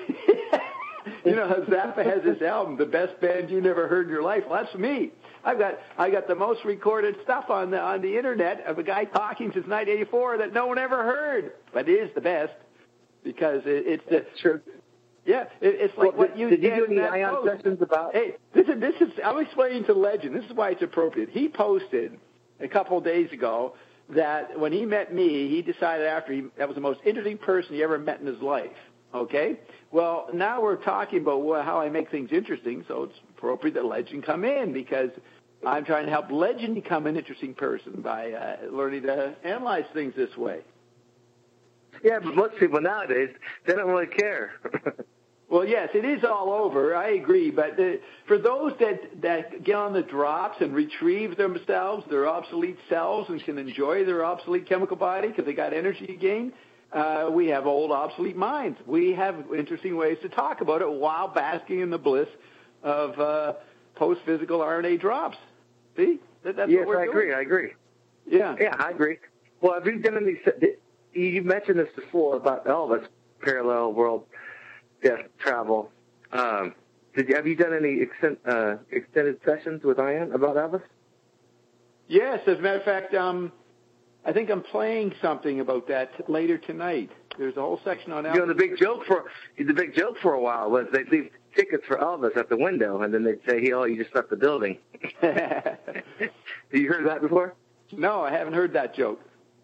You know, Zappa has this album, The Best Band You Never Heard in Your Life. Well, that's me. I've got I got the most recorded stuff on the on the internet of a guy talking since nineteen eighty-four that no one ever heard, but it is the best because it, it's the sure. Yeah, it, it's like well, what did, you did you do any Ion Ion sessions about? Hey, this is this is I'm explaining to Legend. This is why it's appropriate. He posted a couple of days ago that when he met me, he decided after he that was the most interesting person he ever met in his life. Okay? Well, now we're talking about well, how I make things interesting, so it's appropriate that Legend come in because I'm trying to help Legend become an interesting person by uh, learning to analyze things this way. Yeah, but most people nowadays, they don't really care. Well, yes, it is all over. I agree. But the, for those that, that get on the drops and retrieve themselves, their obsolete selves, and can enjoy their obsolete chemical body because they got energy again, Uh, we have old, obsolete minds. We have interesting ways to talk about it while basking in the bliss of uh, post-physical R N A drops. See? That, that's yes, what we're I doing. agree. I agree. Yeah. Yeah, I agree. Well, have you done any? You mentioned this before about Elvis parallel world death travel. Um, did you have you done any extend, uh, extended sessions with Ian about Elvis? Yes, as a matter of fact, um, I think I'm playing something about that later tonight. There's a whole section on Elvis. You know, the big joke for the big joke for a while was they'd leave tickets for Elvis at the window, and then they'd say, "Hey, oh, you just left the building." Have you heard that before? No, I haven't heard that joke.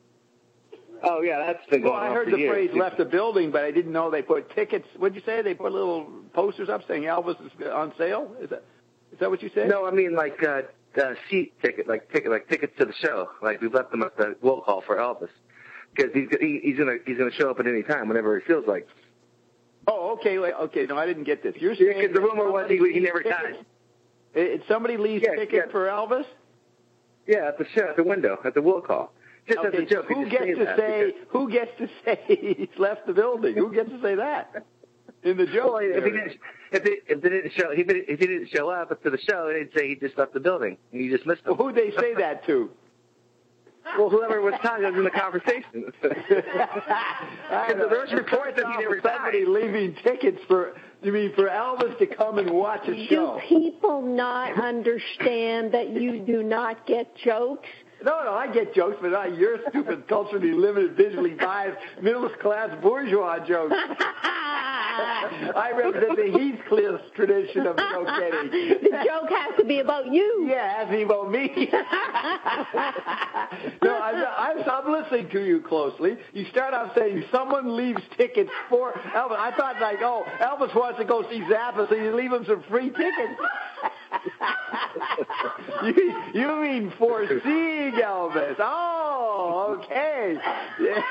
Oh yeah, that's been going well, on I heard for the years. phrase "left the building," but I didn't know they put tickets. What'd you say? They put little posters up saying Elvis is on sale. Is that is that what you said? No, I mean like uh, uh, seat ticket, like ticket, like tickets to the show. Like we've left them at the will call for Elvis because he's he, he's gonna he's gonna show up at any time whenever he feels like. Oh, okay, wait, okay. No, I didn't get this. You're saying because the rumor was he, he never died. It, somebody leaves yeah, tickets yeah. for Elvis? Yeah, at the show, at the window, at the will call. Just okay, as a joke. who gets to say because... who gets to say he's left the building? Who gets to say that in the joke? Well, if he didn't, if they, if they didn't show, if he, if he didn't show up to the show, they'd say he just left the building and you just missed him. Well, who'd they say that to? Well, whoever was talking was in the conversation. There's reports that he never somebody died. leaving tickets for. You mean for Elvis to come and watch a show? Do people not understand that you do not get jokes? No, no, I get jokes, but not your stupid, culturally limited, visually biased, middle-class bourgeois jokes. I represent the Heathcliff tradition of joke getting. The joke has to be about you. Yeah, it has to be about me. No, I'm, I'm, I'm listening to you closely. You start off saying someone leaves tickets for Elvis. I thought, like, oh, Elvis wants to go see Zappa, so you leave him some free tickets. you, you mean for seeing Elvis. Oh, okay. Yeah.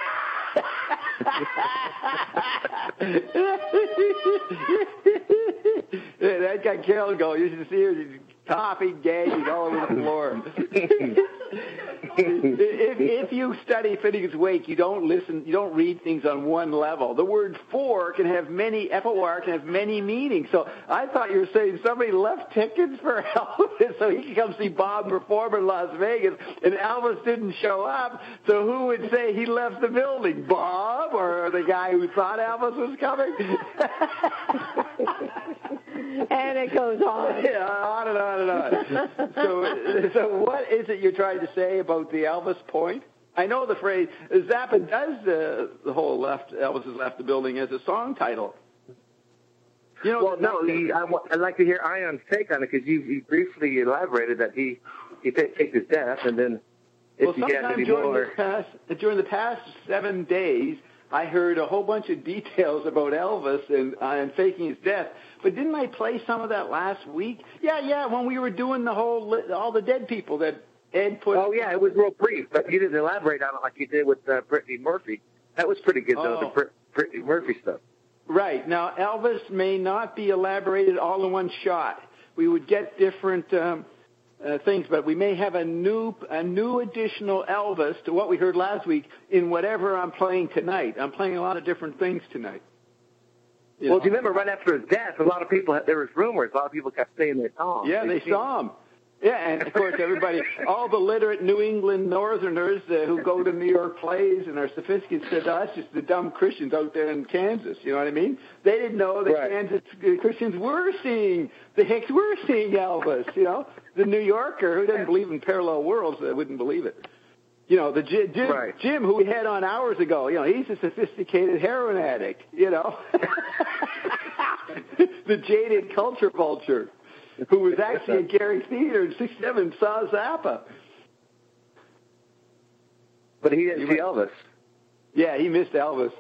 Yeah, that guy Carol go. You should see her coughing, gagging all over the floor. if, if you study Finnegan's Wake, you don't listen, you don't read things on one level. The word for can have many, F O R can have many meanings. So I thought you were saying somebody left tickets for Elvis so he could come see Bob perform in Las Vegas, and Elvis didn't show up. So who would say he left the building? Bob or the guy who thought Elvis was coming? And it goes on. Yeah, on and on and on. So, so what is it you're trying to say about the Elvis point? I know the phrase, Zappa does uh, the whole left, Elvis has left the building as a song title. You know, well, no, he, I, I'd like to hear Ion's take on it because you, you briefly elaborated that he, he faked his death and then if well, you get any during more... The past, during the past seven days, I heard a whole bunch of details about Elvis and, uh, and faking his death. But didn't I play some of that last week? Yeah, yeah, when we were doing the whole, all the dead people that Ed put. Oh, yeah, it was real brief, but you didn't elaborate on it like you did with uh, Brittany Murphy. That was pretty good, though, oh. the Brit- Brittany Murphy stuff. Right. Now, Elvis may not be elaborated all in one shot. We would get different um, uh, things, but we may have a new, a new additional Elvis to what we heard last week in whatever I'm playing tonight. I'm playing a lot of different things tonight. You well, know? do you remember right after his death, a lot of people, had, there was rumors, a lot of people kept saying they saw him. Yeah, they saw him. Yeah, and of course everybody, all the literate New England Northerners uh, who go to New York plays and are sophisticated said, oh, that's just the dumb Christians out there in Kansas, you know what I mean? They didn't know that right. Kansas Christians were seeing, the Hicks were seeing Elvis, you know? The New Yorker who doesn't believe in parallel worlds uh, wouldn't believe it. You know, the Jim, Jim, right. Jim, who we had on hours ago, you know, he's a sophisticated heroin addict, you know? The jaded culture vulture, who was actually at Gary Theater in sixty-seven, saw Zappa. But he didn't see Elvis. Yeah, he missed Elvis.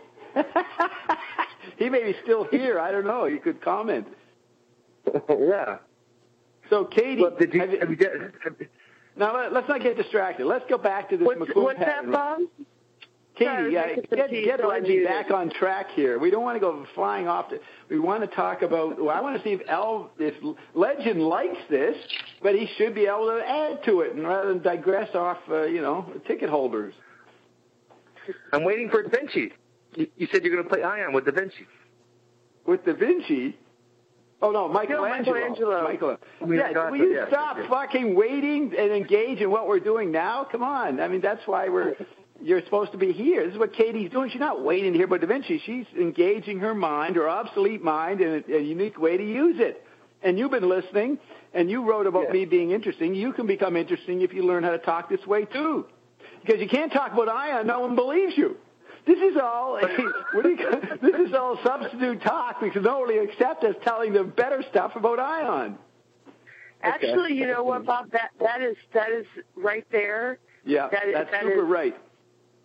He may be still here. I don't know. You could comment. Yeah. So, Katie, well, did you, have you, have you, have you, now let, let's not get distracted. Let's go back to this What's, McCool what's pattern. that, Bob? Katie, uh, Sorry, get, tea, get so Reggie back on track here. We don't want to go flying off. To, we want to talk about, well, I want to see if, El, if Legend likes this, but he should be able to add to it and rather than digress off, uh, you know, ticket holders. I'm waiting for Da Vinci. You, you said you're going to play Ion with Da Vinci. With Da Vinci? Oh, no, Michelangelo. No, Michelangelo. Michelangelo. I mean, Yeah, God, will you yes, stop yes. fucking waiting and engage in what we're doing now? Come on. I mean, that's why we're... You're supposed to be here. This is what Katie's doing. She's not waiting to hear about Da Vinci. She's engaging her mind, her obsolete mind, in a, a unique way to use it. And you've been listening, and you wrote about yeah. me being interesting. You can become interesting if you learn how to talk this way, too. Because you can't talk about Ion. No one believes you. This is all what do you, this is all substitute talk because no one will accept us telling them better stuff about Ion. Actually, you know what, Bob? That that is that is right there. Yeah, that is, that's that super is, right.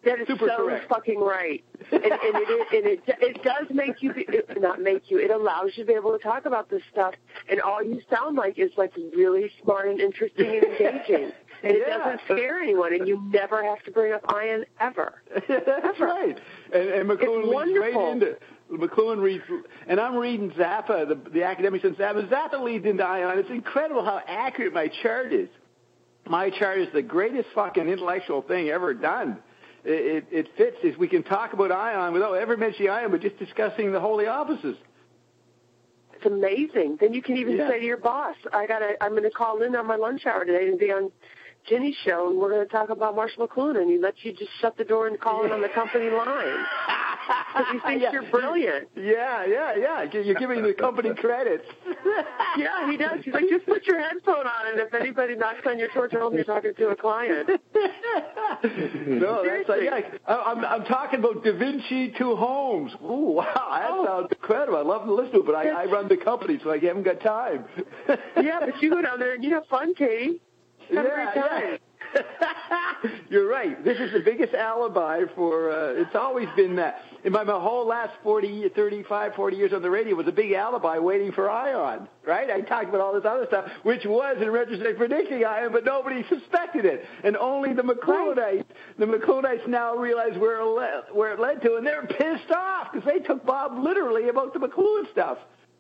That is Super so correct. fucking right. And, and, it, and it, it does make you, be, not make you, it allows you to be able to talk about this stuff. And all you sound like is like really smart and interesting and engaging. And it Yeah. doesn't scare anyone. And you never have to bring up iron ever. That's ever. right. And, and McLuhan It's leads wonderful. right into McLuhan reads, and I'm reading Zappa, the, the academics in Zappa. Zappa leads into ion. It's incredible how accurate my chart is. My chart is the greatest fucking intellectual thing ever done. It, it, it fits. If we can talk about ion without ever mentioning ion, but just discussing the holy offices. It's amazing. Then you can even Yeah. say to your boss, I gotta, I'm going to call in on my lunch hour today and be on Ginny's show, and we're going to talk about Marshall McLuhan, and he lets you just shut the door and call in on the company line. Because he thinks Yeah. you're brilliant. Yeah, yeah, yeah. You're giving the company credits. Yeah, he does. He's like, just put your headphone on, and if anybody knocks on your door, tell them you're talking to a client. No, that's like, yeah, I- I'm, I'm talking about Da Vinci to Holmes. Ooh, wow, that Oh. sounds incredible. I'd love to listen to it, but I, I run the company, so I haven't got time. Yeah, but you go down there and you have fun, Katie. Have a great time. yeah. You're right. This is the biggest alibi for, uh, it's always been that. In my, my whole last forty, thirty-five, forty years on the radio was a big alibi waiting for ion, right? I talked about all this other stuff, which was in retrospect predicting ion, but nobody suspected it. And only the McLuhanites, the McLuhanites now realize where it led, where it led to, and they're pissed off because they took Bob literally about the McLuhan stuff.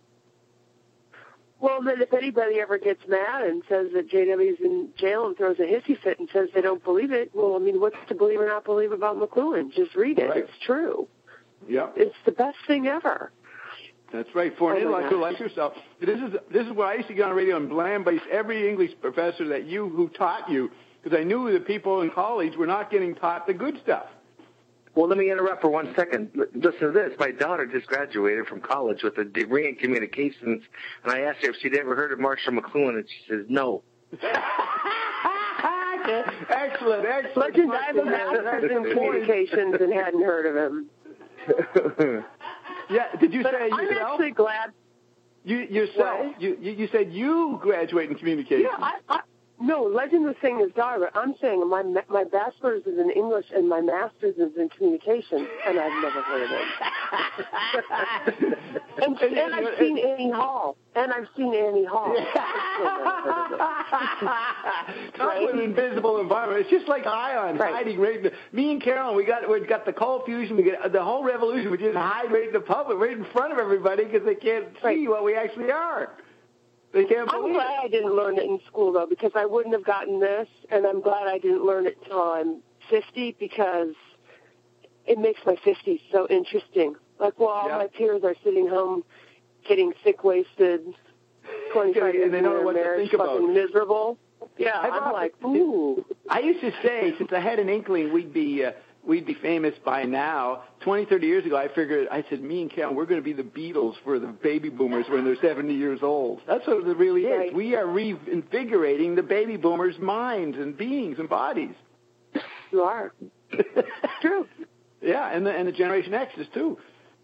Well, then if anybody ever gets mad and says that J W's in jail and throws a hissy fit and says they don't believe it, well, I mean, what's to believe or not believe about McLuhan? Just read it. Right. It's true. Yeah. It's the best thing ever. That's right. For an Oh, my intellectual gosh. like yourself, this is this is what I used to get on radio and blambaste every English professor that you who taught you, because I knew that people in college were not getting taught the good stuff. Well, let me interrupt for one second. L- Listen to this. My daughter just graduated from college with a degree in communications, and I asked her if she'd ever heard of Marshall McLuhan, and she says no. Excellent, excellent. Legend, I have a master's in communications and hadn't heard of him. Yeah, did you But say I'm yourself? actually glad. You yourself. What? You, you you said you graduate in communication. Yeah, I, I, no, Legend was saying his daughter, but I'm saying my my bachelor's is in English and my master's is in communications, and I've never heard of him. and, and I've seen Annie Hall, and I've seen Annie Hall. Talk about an invisible environment. It's just like ions Right. hiding right in the, me and Carolyn, we got we got the cold fusion, we got the whole revolution. We just hide right in the public, right in front of everybody because they can't see Right. what we actually are. They can't I'm believe glad it. I didn't learn it in school, though, because I wouldn't have gotten this, and I'm glad I didn't learn it till I'm fifty, because it makes my fifties so interesting. Like, well, all Yeah. my peers are sitting home getting sick-wasted, twenty-five Yeah, years and they in don't know their what to marriage, think about. fucking miserable. Yeah, I've I'm often- like, ooh. I used to say, since I had an inkling we'd be uh, we'd be famous by now, twenty, thirty years ago, I figured, I said, me and Carolyn, we're going to be the Beatles for the baby boomers when they're seventy years old. That's what it really is. Right. We are reinvigorating the baby boomers' minds and beings and bodies. You are. True. Yeah, and the, and the Generation X is too.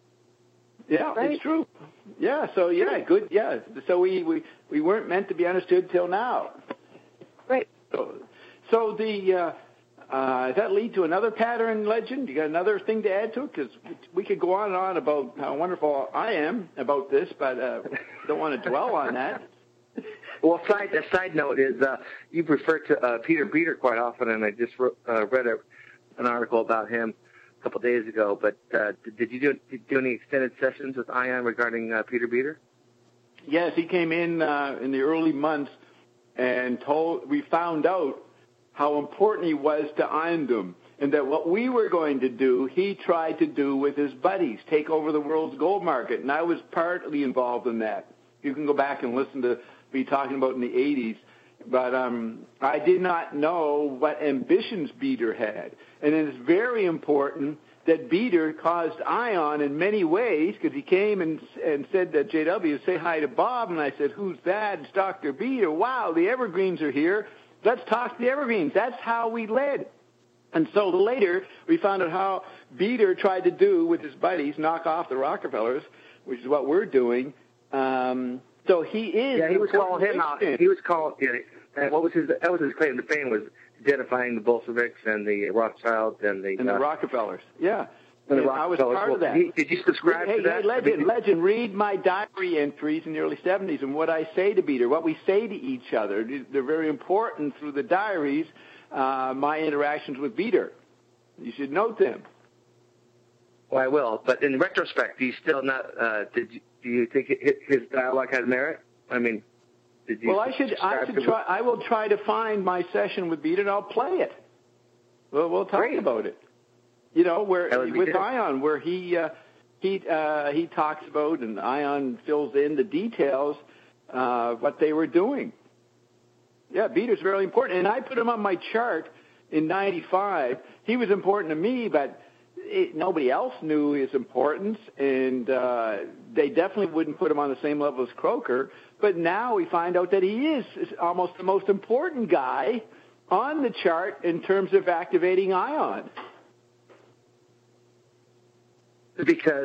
Yeah, Right. it's true. Yeah, so yeah, good. Yeah, so we, we, we weren't meant to be understood till now. Right. So, so the uh, uh, does that lead to another pattern legend? You got another thing to add to it? Because we could go on and on about how wonderful I am about this, but uh, don't want to dwell on that. Well, side a side note is uh, you've referred to uh, Peter Beater quite often, and I just wrote, uh, read a, an article about him a couple of days ago. But uh, did, did you do, did you do any extended sessions with Ion regarding uh, Peter Beater? Yes, he came in uh, in the early months and told. We found out how important he was to Iondom, and that what we were going to do, he tried to do with his buddies, take over the world's gold market, and I was partly involved in that. You can go back and listen to me talking about in the eighties. But um, I did not know what ambitions Beater had. And it is very important that Beater caused Ion in many ways, because he came and, and said to J W, say hi to Bob. And I said, who's that? It's Doctor Beater. Wow, the Evergreens are here. Let's talk to the Evergreens. That's how we led. And so later, we found out how Beater tried to do with his buddies, knock off the Rockefellers, which is what we're doing. Um, so he is. Yeah, he was calling him out. linchpin. He was calling. Yeah, and what was his? That was his claim to fame, was identifying the Bolsheviks and the Rothschilds and the and the uh, Rockefellers. Yeah. And the And I was Rockefellers. part of that. Well, Did you subscribe hey, to that? Hey, legend, I mean, legend, read my diary entries in the early seventies and what I say to Beater, what we say to each other. They're very important through the diaries, uh, my interactions with Beater. You should note them. Well, I will. But in retrospect, do you still not? Uh, did you, do you think it, his dialogue has merit? I mean, did you? Well, I should. I subscribe should to try. it? I will try to find my session with Beater, and I'll play it. Well, we'll talk Great. about it. You know, where That would be with good. Ion, where he uh, he uh, he talks about, and Ion fills in the details uh, what they were doing. Yeah, Beater's very important, and I put him on my chart in ninety-five. He was important to me, but it, nobody else knew his importance, and uh, they definitely wouldn't put him on the same level as Croker. But now we find out that he is almost the most important guy on the chart in terms of activating Ion. Because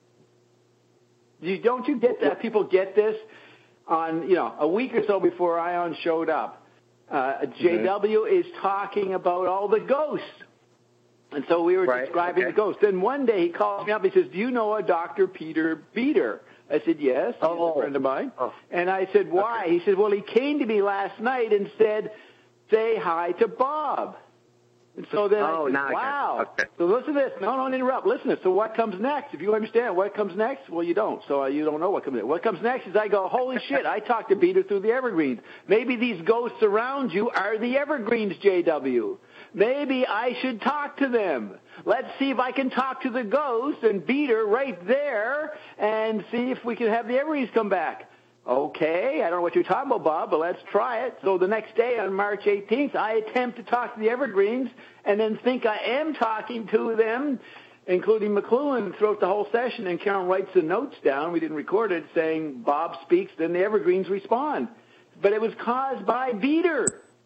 You, don't you get that? People get this on, you know, a week or so before Ion showed up. Uh, J W is talking about all the ghosts. And so we were Right, describing okay. the ghosts. Then one day he calls me up. He says, do you know a Doctor Peter Beater? I said, yes. He's Oh. a friend of mine. Oh. And I said, why? Okay. He said, well, he came to me last night and said, say hi to Bob. And so then Oh, I said, now I got wow. it. Okay. So listen to this. No, don't interrupt. Listen to this. So what comes next? If you understand what comes next, well, you don't. So uh, you don't know what comes next. What comes next is I go, holy shit, I talked to Beater through the Evergreens. Maybe these ghosts around you are the Evergreens, J W. Maybe I should talk to them. Let's see if I can talk to the ghosts and Beater right there and see if we can have the Evergreens come back. Okay, I don't know what you're talking about, Bob, but let's try it. So the next day on March eighteenth, I attempt to talk to the Evergreens and then think I am talking to them, including McLuhan, throughout the whole session. And Karen writes the notes down. We didn't record it, saying Bob speaks, then the Evergreens respond. But it was caused by Beater.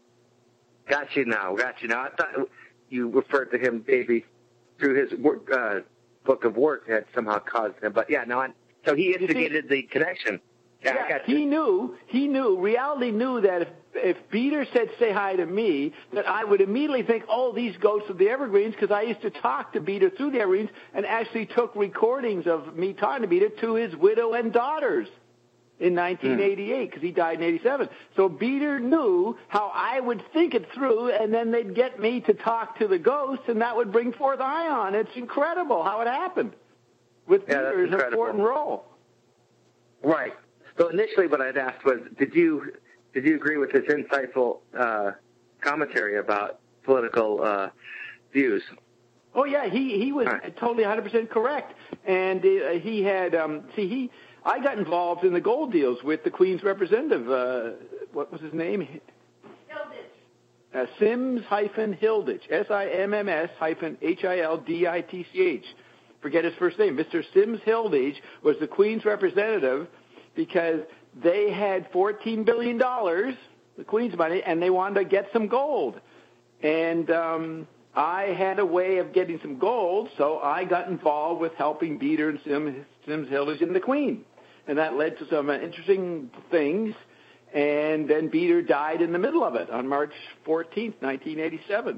got you now. Got you now. I thought you referred to him maybe through his work, uh, book of work had somehow caused him. But yeah, no. I, so he instigated the connection. Yeah, I got you. he knew, he knew, reality knew that if, if Beater said, say hi to me, that I would immediately think, oh, these ghosts of the Evergreens, because I used to talk to Beater through the Evergreens and actually took recordings of me talking to Beater to his widow and daughters in nineteen eighty-eight, because he died in eighty-seven. So Beater knew how I would think it through, and then they'd get me to talk to the ghosts, and that would bring forth Ion. It's incredible how it happened with Yeah, that's Beater's incredible. important role. Right. So initially, what I'd asked was, did you did you agree with his insightful uh, commentary about political uh, views? Oh yeah, he he was Right. totally one hundred percent correct, and uh, he had um, see he I got involved in the gold deals with the Queen's representative. Uh, what was his name? Hilditch. Uh, Sims hyphen Hilditch. S I M M S hyphen H I L D I T C H. Forget his first name. Mister Sims Hilditch was the Queen's representative because they had fourteen billion dollars, the Queen's money, and they wanted to get some gold. And um, I had a way of getting some gold, so I got involved with helping Beater and Sims, Sims Hilditch and the Queen. And that led to some uh, interesting things. And then Beater died in the middle of it on March fourteenth, nineteen eighty-seven.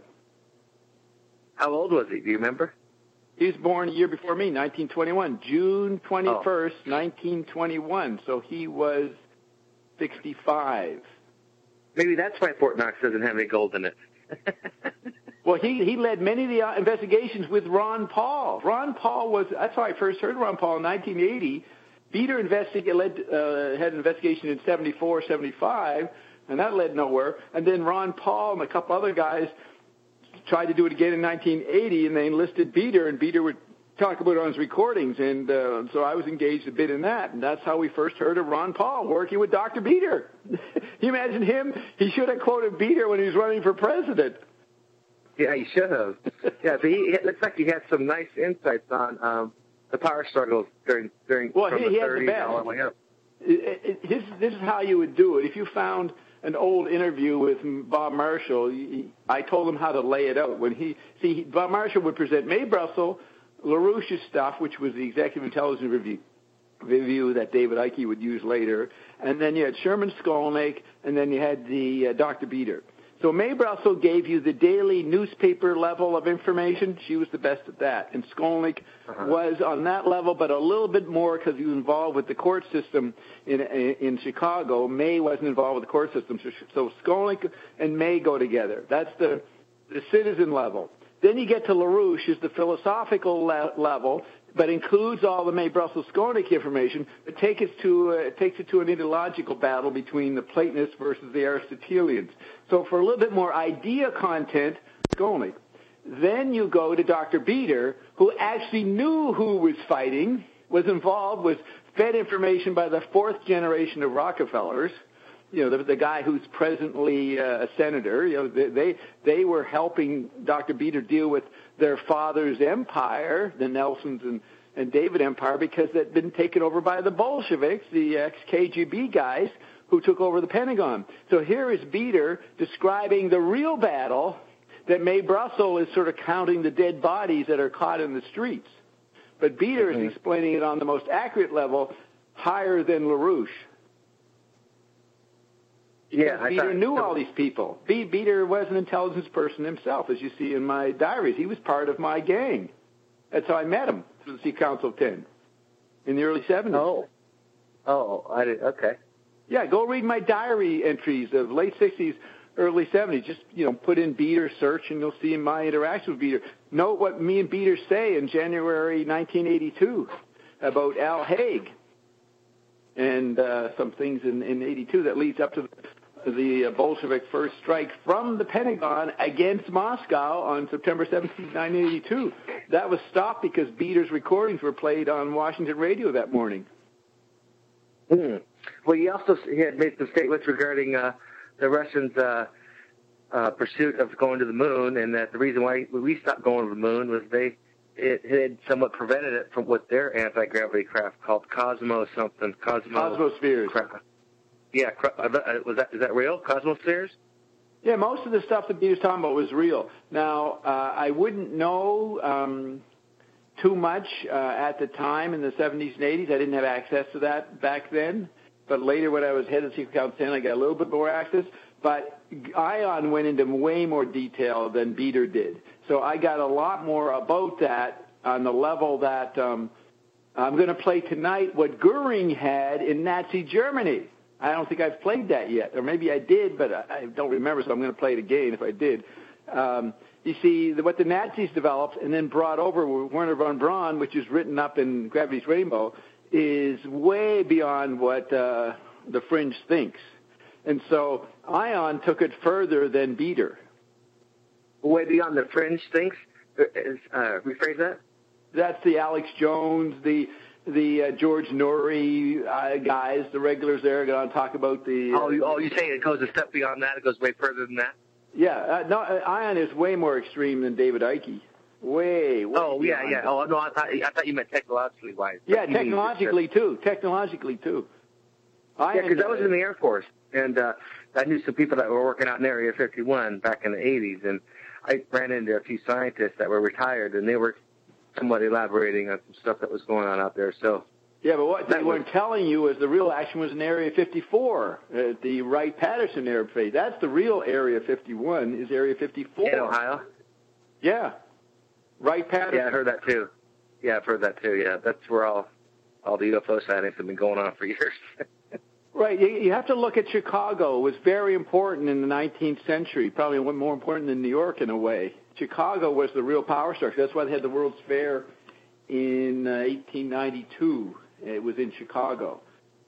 How old was he? Do you remember? He was born a year before me, nineteen twenty-one, June twenty-first, oh. nineteen twenty-one. So he was sixty-five. Maybe that's why Fort Knox doesn't have any gold in it. Well, he he led many of the uh, investigations with Ron Paul. Ron Paul was, that's how I first heard Ron Paul in nineteen eighty. Beater investig- led, uh, had an investigation in seventy-four, seventy-five, and that led nowhere. And then Ron Paul and a couple other guys tried to do it again in nineteen eighty, and they enlisted Beater, and Beater would talk about it on his recordings. And uh, so I was engaged a bit in that, and that's how we first heard of Ron Paul working with Doctor Beater. You imagine him? He should have quoted Beater when he was running for president. Yeah, he should have. Yeah, but he, it looks like he had some nice insights on um, the power struggles during during well, from he, the he thirties had the all the way up. It, it, this, this is how you would do it. If you found an old interview with Bob Marshall, he, I told him how to lay it out. When he see Bob Marshall would present Mae Brussel, LaRouche's stuff, which was the executive intelligence review, review that David Icke would use later, and then you had Sherman Skolnick, and then you had the uh, Doctor Beater. So Mae Brussel gave you the daily newspaper level of information. She was the best at that. And Skolnick uh-huh. was on that level, but a little bit more because he was involved with the court system in in Chicago. Mae wasn't involved with the court system. So, so Skolnick and Mae go together. That's the, the citizen level. Then you get to LaRouche, is the philosophical le- level, but includes all the Mae Brussel Skolnick information, but take it to, uh, takes it to an ideological battle between the Platonists versus the Aristotelians. So for a little bit more idea content, Skolnick. Then you go to Doctor Beater, who actually knew who was fighting, was involved, was fed information by the fourth generation of Rockefellers. You know, the, the guy who's presently uh, a senator. You know, they, they they were helping Doctor Beater deal with their father's empire, the Nelsons and, and David Empire, because it had been taken over by the Bolsheviks, the ex-K G B guys who took over the Pentagon. So here is Beater describing the real battle that Mae Brussel is sort of counting the dead bodies that are caught in the streets. But Beater mm-hmm. is explaining it on the most accurate level, higher than LaRouche. Yeah, I Beater thought, knew all these people. Be- Beater was an intelligence person himself, as you see in my diaries. He was part of my gang. That's how I met him, through the Secret Council of Ten, in the early seventies. Oh, oh, I did. Okay. Yeah, go read my diary entries of late sixties, early seventies. Just, you know, put in Beater search, and you'll see my interaction with Beater. Note what me and Beater say in January nineteen eighty-two about Al Haig and uh, some things in, in eighty-two that leads up to the the Bolshevik first strike from the Pentagon against Moscow on September seventeenth, nineteen eighty-two. That was stopped because Beater's recordings were played on Washington radio that morning. Hmm. Well, he also he had made some statements regarding uh, the Russians' uh, uh, pursuit of going to the moon, and that the reason why we stopped going to the moon was they it had somewhat prevented it from with their anti-gravity craft called Cosmos something. Cosmos Cosmospheres. Craft. Yeah, was that, is that real? Cosmospheres? Yeah, most of the stuff that Beater's talking about was real. Now, uh, I wouldn't know um, too much uh, at the time in the seventies and eighties. I didn't have access to that back then. But later when I was head of the Secret Council ten, I got a little bit more access. But Ion went into way more detail than Beater did. So I got a lot more about that on the level that um, I'm going to play tonight what Goering had in Nazi Germany. I don't think I've played that yet, or maybe I did, but I don't remember, so I'm going to play it again if I did. Um, you see, the, what the Nazis developed and then brought over with Werner von Braun, which is written up in Gravity's Rainbow, is way beyond what uh, the fringe thinks. And so Ion took it further than Beater. Way beyond the fringe thinks? Uh, rephrase that? That's the Alex Jones, the... the uh, George Norrie uh, guys, the regulars there, are going to talk about the... Uh, oh, you, oh, you're saying it goes a step beyond that? It goes way further than that? Yeah. Uh, no, uh, Ion is way more extreme than David Icke. Way, way Oh, yeah, yeah. That. Oh, no, I thought, I thought you meant technologically wise. Yeah, technologically, too. Technologically, too. Ion, yeah, because I was in the Air Force, and uh, I knew some people that were working out in Area fifty-one back in the eighties, and I ran into a few scientists that were retired, and they were somewhat elaborating on some stuff that was going on out there. So yeah, but what they was, weren't telling you is the real action was in Area fifty-four, uh, the Wright-Patterson Air Base. That's the real Area fifty-one, is Area fifty-four. In Ohio? Yeah. Wright-Patterson. Yeah, I heard that too. Yeah, I've heard that too, yeah. That's where all, all the U F O sightings have been going on for years. Right. You, you have to look at Chicago. It was very important in the nineteenth century, probably more important than New York in a way. Chicago was the real power structure. That's why they had the World's Fair in uh, eighteen ninety-two. It was in Chicago.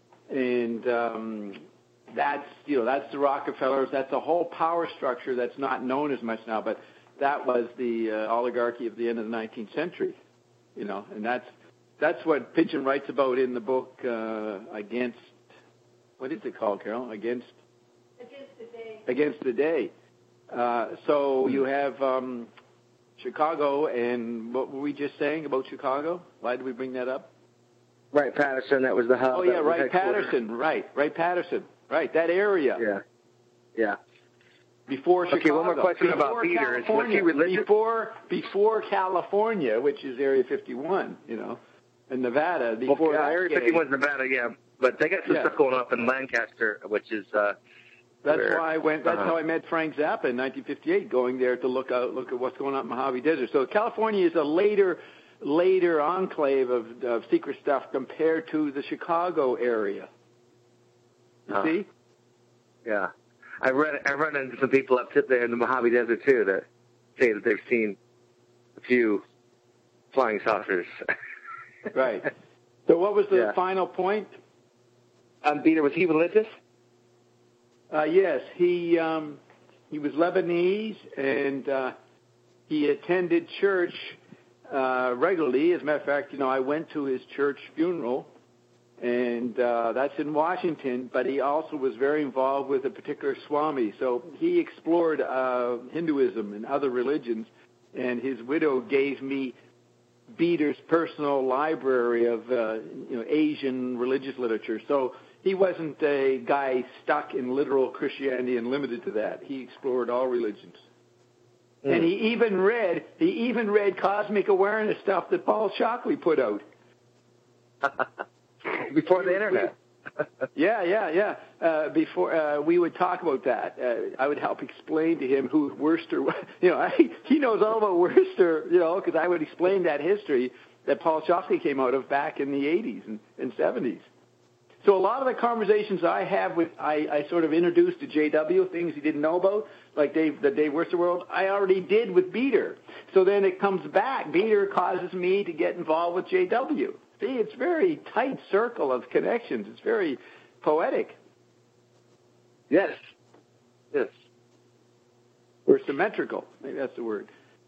And um, that's, you know, that's the Rockefellers. That's a whole power structure that's not known as much now, but that was the uh, oligarchy of the end of the nineteenth century, you know, and that's that's what Pidgeon writes about in the book uh, Against, what is it called, Carol? Against? Against the Day. Against the Day. Uh, so you have um, Chicago, and what were we just saying about Chicago? Why did we bring that up? Wright-Patterson, that was the hub. Oh, yeah, Wright-Patterson, right, Wright-Patterson, right, that area. Yeah, yeah. Before Chicago. Okay, one more question before about Peter. Was he religious? Before, before California, which is Area fifty-one, you know, and Nevada. Before well, yeah, Area fifty-one is Nevada, yeah, but they got some yeah. stuff going up in Lancaster, which is... Uh, That's where, why I went. That's uh, how I met Frank Zappa in nineteen fifty-eight, going there to look out, look at what's going on in Mojave Desert. So California is a later, later enclave of, of secret stuff compared to the Chicago area. You uh, see? Yeah, I run I run into some people up there in the Mojave Desert too that say that they've seen a few flying saucers. Right. So what was the Yeah. final point? Um, Beater, was he religious? Uh, yes, he um, he was Lebanese, and uh, he attended church uh, regularly. As a matter of fact, you know, I went to his church funeral, and uh, that's in Washington. But he also was very involved with a particular Swami, so he explored uh, Hinduism and other religions. And his widow gave me Beater's personal library of uh, you know Asian religious literature. So he wasn't a guy stuck in literal Christianity and limited to that. He explored all religions. Mm. And he even read he even read cosmic awareness stuff that Paul Shockley put out. Before the internet. yeah, yeah, yeah. Uh, before uh, we would talk about that, uh, I would help explain to him who Worcester was. You know, I, he knows all about Worcester, you know, because I would explain that history that Paul Shockley came out of back in the eighties and, and seventies. So a lot of the conversations I have with, I, I sort of introduced to J W, things he didn't know about, like Dave, the Dave Worcester world, I already did with Beater. So then it comes back. Beater causes me to get involved with J W. See, it's a very tight circle of connections. It's very poetic. Yes. Yes. Or symmetrical. Maybe that's the word.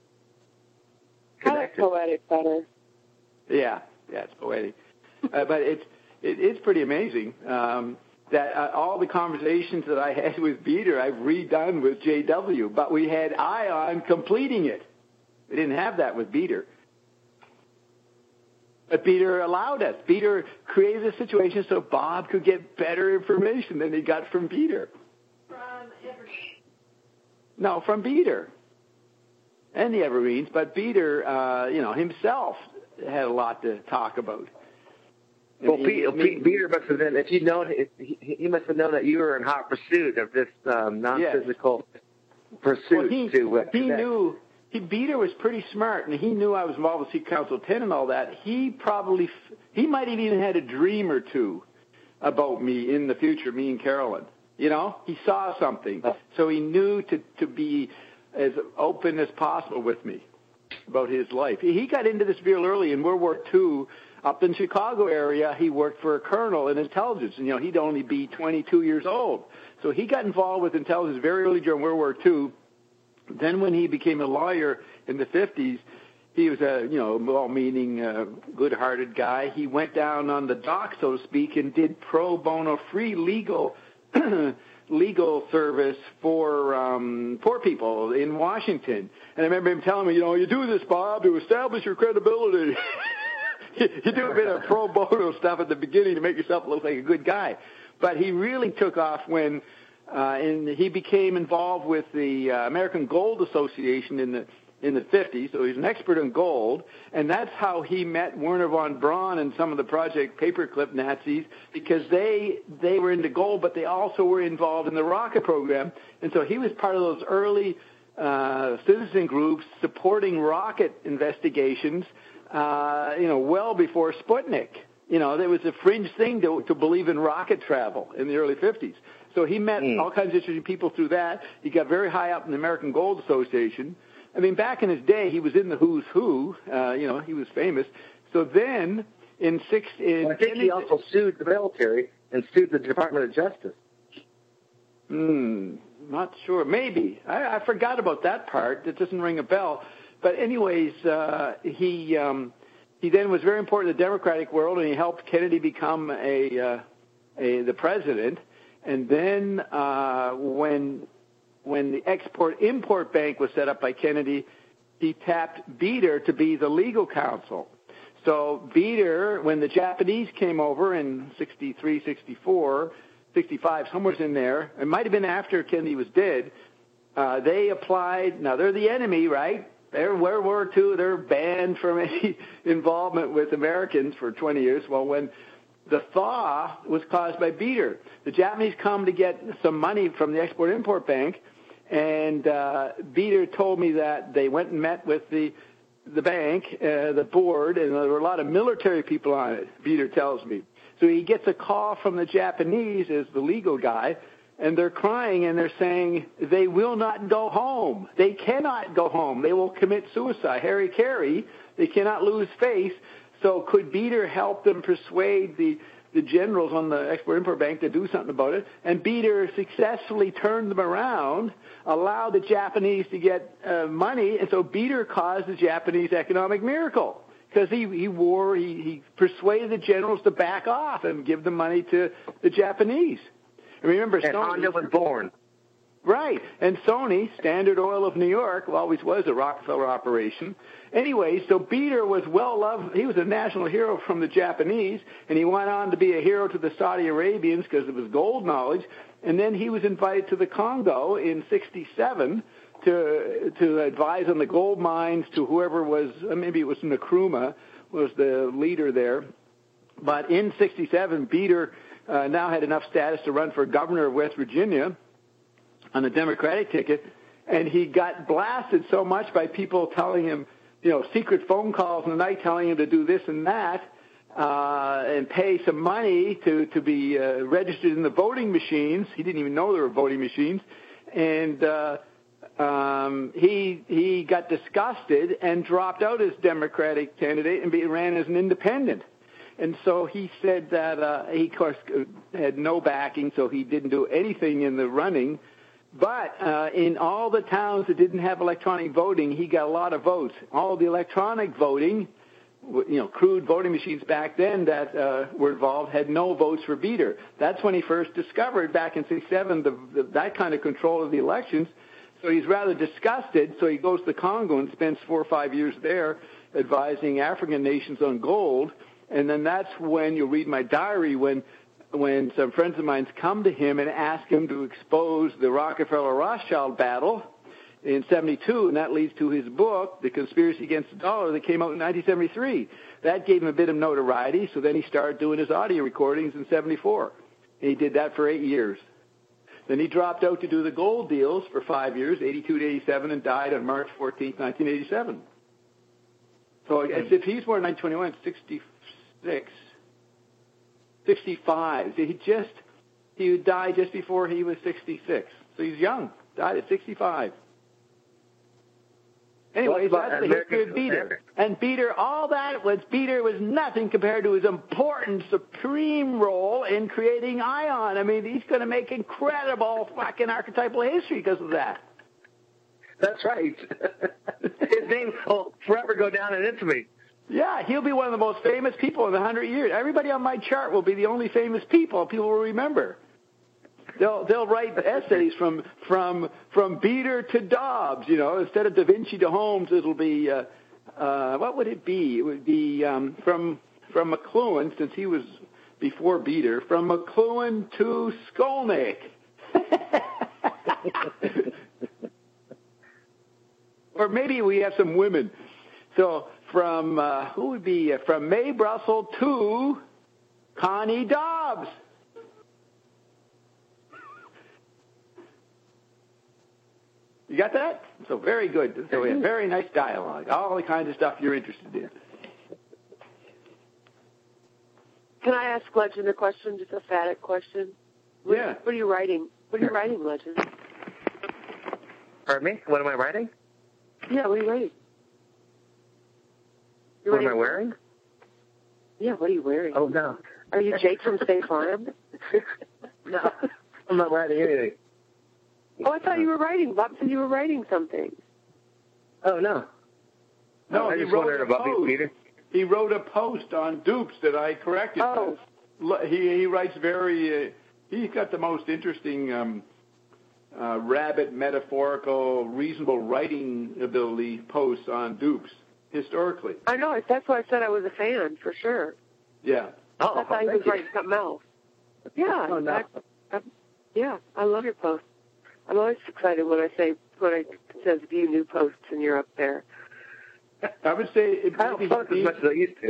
I like poetic better. Yeah, yeah, it's poetic. uh, but it's it, it's pretty amazing um, that uh, all the conversations that I had with Beater, I've redone with J W, but we had Ion completing it. We didn't have that with Beater. But Beater allowed us. Beater created a situation so Bob could get better information than he got from Beater. From Evergreen. No, from Beater. And the Evergreens, but Beater, uh, you know, himself had a lot to talk about. Well, he, Pete, I mean, Pete, Beater must have been, if you'd known, if, he, he must have known that you were in hot pursuit of this um, non-physical yes. pursuit. Well, he, to, uh, he to knew, he, Beater was pretty smart, and he knew I was involved with Secret Council ten and all that. He probably, he might have even had a dream or two about me in the future, me and Carolyn. You know, he saw something. So he knew to, to be as open as possible with me about his life. He got into this real early in World War Two. Up in Chicago area, he worked for a colonel in intelligence, and, you know, he'd only be twenty-two years old. So he got involved with intelligence very early during World War Two. Then when he became a lawyer in the fifties, he was a, you know, well-meaning, uh, good-hearted guy. He went down on the dock, so to speak, and did pro bono free legal legal service for um, poor people in Washington. And I remember him telling me, you know, you do this, Bob, to establish your credibility. You do a bit of pro bono stuff at the beginning to make yourself look like a good guy. But he really took off when uh, and he became involved with the uh, American Gold Association in the in the fifties. So he's an expert in gold, and that's how he met Werner von Braun and some of the Project Paperclip Nazis, because they they were into gold, but they also were involved in the rocket program. And so he was part of those early uh, citizen groups supporting rocket investigations. Uh, you know, well before Sputnik. You know, there was a fringe thing to, to believe in rocket travel in the early fifties. So he met mm. all kinds of interesting people through that. He got very high up in the American Gold Association. I mean, back in his day, he was in the who's who. Uh, you know, he was famous. So then, in six... In well, I think he also sued the military and sued the Department of Justice. Hmm, not sure. Maybe. I, I forgot about that part. It doesn't ring a bell. But anyways, uh, he um, he then was very important in the Democratic world, and he helped Kennedy become a, uh, a the president. And then uh, when when the Export-Import Bank was set up by Kennedy, he tapped Beater to be the legal counsel. So Beater, when the Japanese came over in sixty-three, sixty-four, sixty-five, somewhere in there, it might have been after Kennedy was dead, uh, they applied. Now, they're the enemy, right? They're in World War Two. They're banned from any involvement with Americans for twenty years. Well, when the thaw was caused by Beater. The Japanese come to get some money from the Export-Import Bank, and uh, Beater told me that they went and met with the the bank, uh, the board, and there were a lot of military people on it, Beater tells me. So he gets a call from the Japanese as the legal guy, and they're crying and they're saying they will not go home. They cannot go home. They will commit suicide. Harry Carey, they cannot lose face. So could Beater help them persuade the, the generals on the Export-Import Bank to do something about it? And Beater successfully turned them around, allowed the Japanese to get uh, money, and so Beater caused the Japanese economic miracle. Because he, he wore, he, he persuaded the generals to back off and give the money to the Japanese. And remember, and Sony, Honda was born. Right. And Sony, Standard Oil of New York, always was a Rockefeller operation. Anyway, so Beater was well loved. He was a national hero from the Japanese, and he went on to be a hero to the Saudi Arabians because of his gold knowledge. And then he was invited to the Congo in sixty-seven to to advise on the gold mines to whoever was, maybe it was Nkrumah, was the leader there. But in sixty-seven, Beater uh, now had enough status to run for governor of West Virginia on the Democratic ticket, and he got blasted so much by people telling him, you know, secret phone calls in the night telling him to do this and that, uh, and pay some money to, to be uh, registered in the voting machines. He didn't even know there were voting machines. And uh, um, he he got disgusted and dropped out as Democratic candidate and be, ran as an independent. And so he said that uh, he, of course, had no backing, so he didn't do anything in the running. But uh, in all the towns that didn't have electronic voting, he got a lot of votes. All the electronic voting, you know, crude voting machines back then that uh, were involved had no votes for Beater. That's when he first discovered back in sixty-seven the, the, that kind of control of the elections. So he's rather disgusted, so he goes to the Congo and spends four or five years there advising African nations on gold. And then that's when, you'll read my diary, when when some friends of mine come to him and ask him to expose the Rockefeller-Rothschild battle in seventy-two, and that leads to his book, The Conspiracy Against the Dollar, that came out in nineteen seventy-three. That gave him a bit of notoriety, so then he started doing his audio recordings in seventy-four. And he did that for eight years. Then he dropped out to do the gold deals for five years, eighty-two to eighty-seven, and died on March fourteenth, nineteen eighty-seven. So as if he's born in nineteen twenty-one, sixty-six, sixty-five. He just, he died just before he was sixty-six. So he's young. Died at sixty-five. Anyways, well, that's the history of Beater. And Beater, all that was, Beater was nothing compared to his important, supreme role in creating ION. I mean, he's going to make incredible fucking archetypal history because of that. That's right. His name will forever go down in infamy. Yeah, he'll be one of the most famous people in a hundred years. Everybody on my chart will be the only famous people people will remember. They'll they'll write essays from from from Beater to Dobbs. You know, instead of Da Vinci to Holmes, it'll be uh, uh, what would it be? It would be um, from from McLuhan, since he was before Beater. From McLuhan to Skolnick. Or maybe we have some women. So from, uh, who would be, uh, from Mae Brussel to Connie Dobbs. You got that? So very good. So we have very nice dialogue. All the kinds of stuff you're interested in. Can I ask Legend a question, just a phatic question? What, Yeah. What are you writing? What are you writing, Legend? Pardon me? What am I writing? Yeah, what are you writing? You're What am I writing- wearing? Yeah, what are you wearing? Oh, no. Are you Jake from State Farm? No, I'm not writing anything. Oh, I thought you were writing. Bob said you were writing something. Oh, no. No, I he just wrote wondered a about post. me, Peter. He wrote a post on dupes that I corrected. Oh. He he writes very. Uh, he's got the most interesting um, uh, rabbit, metaphorical, reasonable writing ability posts on dupes historically. I know. That's why I said I was a fan, for sure. Yeah. Oh, I thought he was thank you. writing something else. Yeah. Oh, no. I, I, yeah, I love your posts. I'm always excited when I say, when it says view new posts and you're up there. I would say it I don't maybe post as he- much as I used to.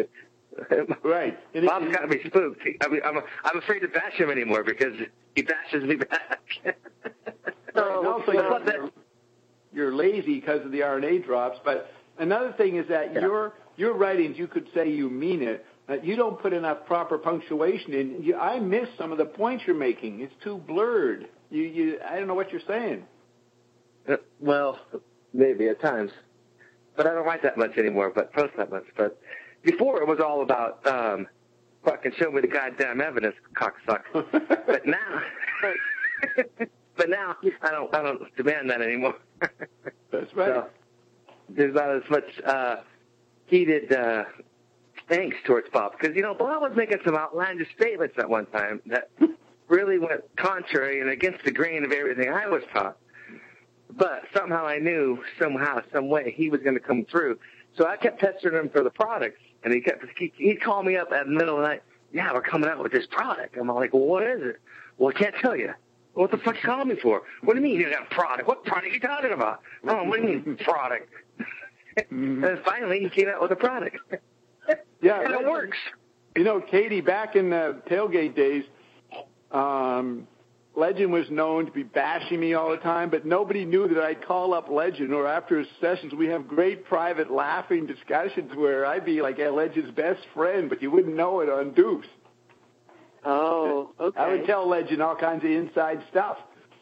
Right. And Bob's it, got me spooked. I mean, I'm I'm afraid to bash him anymore because he bashes me back. Right. And also, you're, you're, you're lazy because of the R N A drops. But another thing is that Yeah. your your writings, you could say you mean it. Uh, you don't put enough proper punctuation in. You, I miss some of the points you're making. It's too blurred. You, you, I don't know what you're saying. Uh, well, maybe at times, but I don't write that much anymore. But post that much. But before it was all about um, fucking show me the goddamn evidence, cocksucker. But now. But now I don't I don't demand that anymore. That's right. So there's not as much uh, heated uh, angst towards Bob because you know Bob was making some outlandish statements at one time that really went contrary and against the grain of everything I was taught. But somehow I knew somehow some way he was going to come through. So I kept pestering him for the products, and he kept he, he'd call me up at the middle of the night. Yeah, we're coming out with this product. I'm like, well, what is it? Well, I can't tell you. What the fuck you calling me for? What do you mean you got a product? What product are you talking about? Oh, what do you mean product? Mm-hmm. And finally he came out with a product. Yeah, and it works. You know, Katie, back in the tailgate days, um, Legend was known to be bashing me all the time, but nobody knew that I'd call up Legend, or after his sessions, we have great private laughing discussions where I'd be like a Legend's best friend, but you wouldn't know it on Deuce. Oh, okay. I would tell Legend all kinds of inside stuff.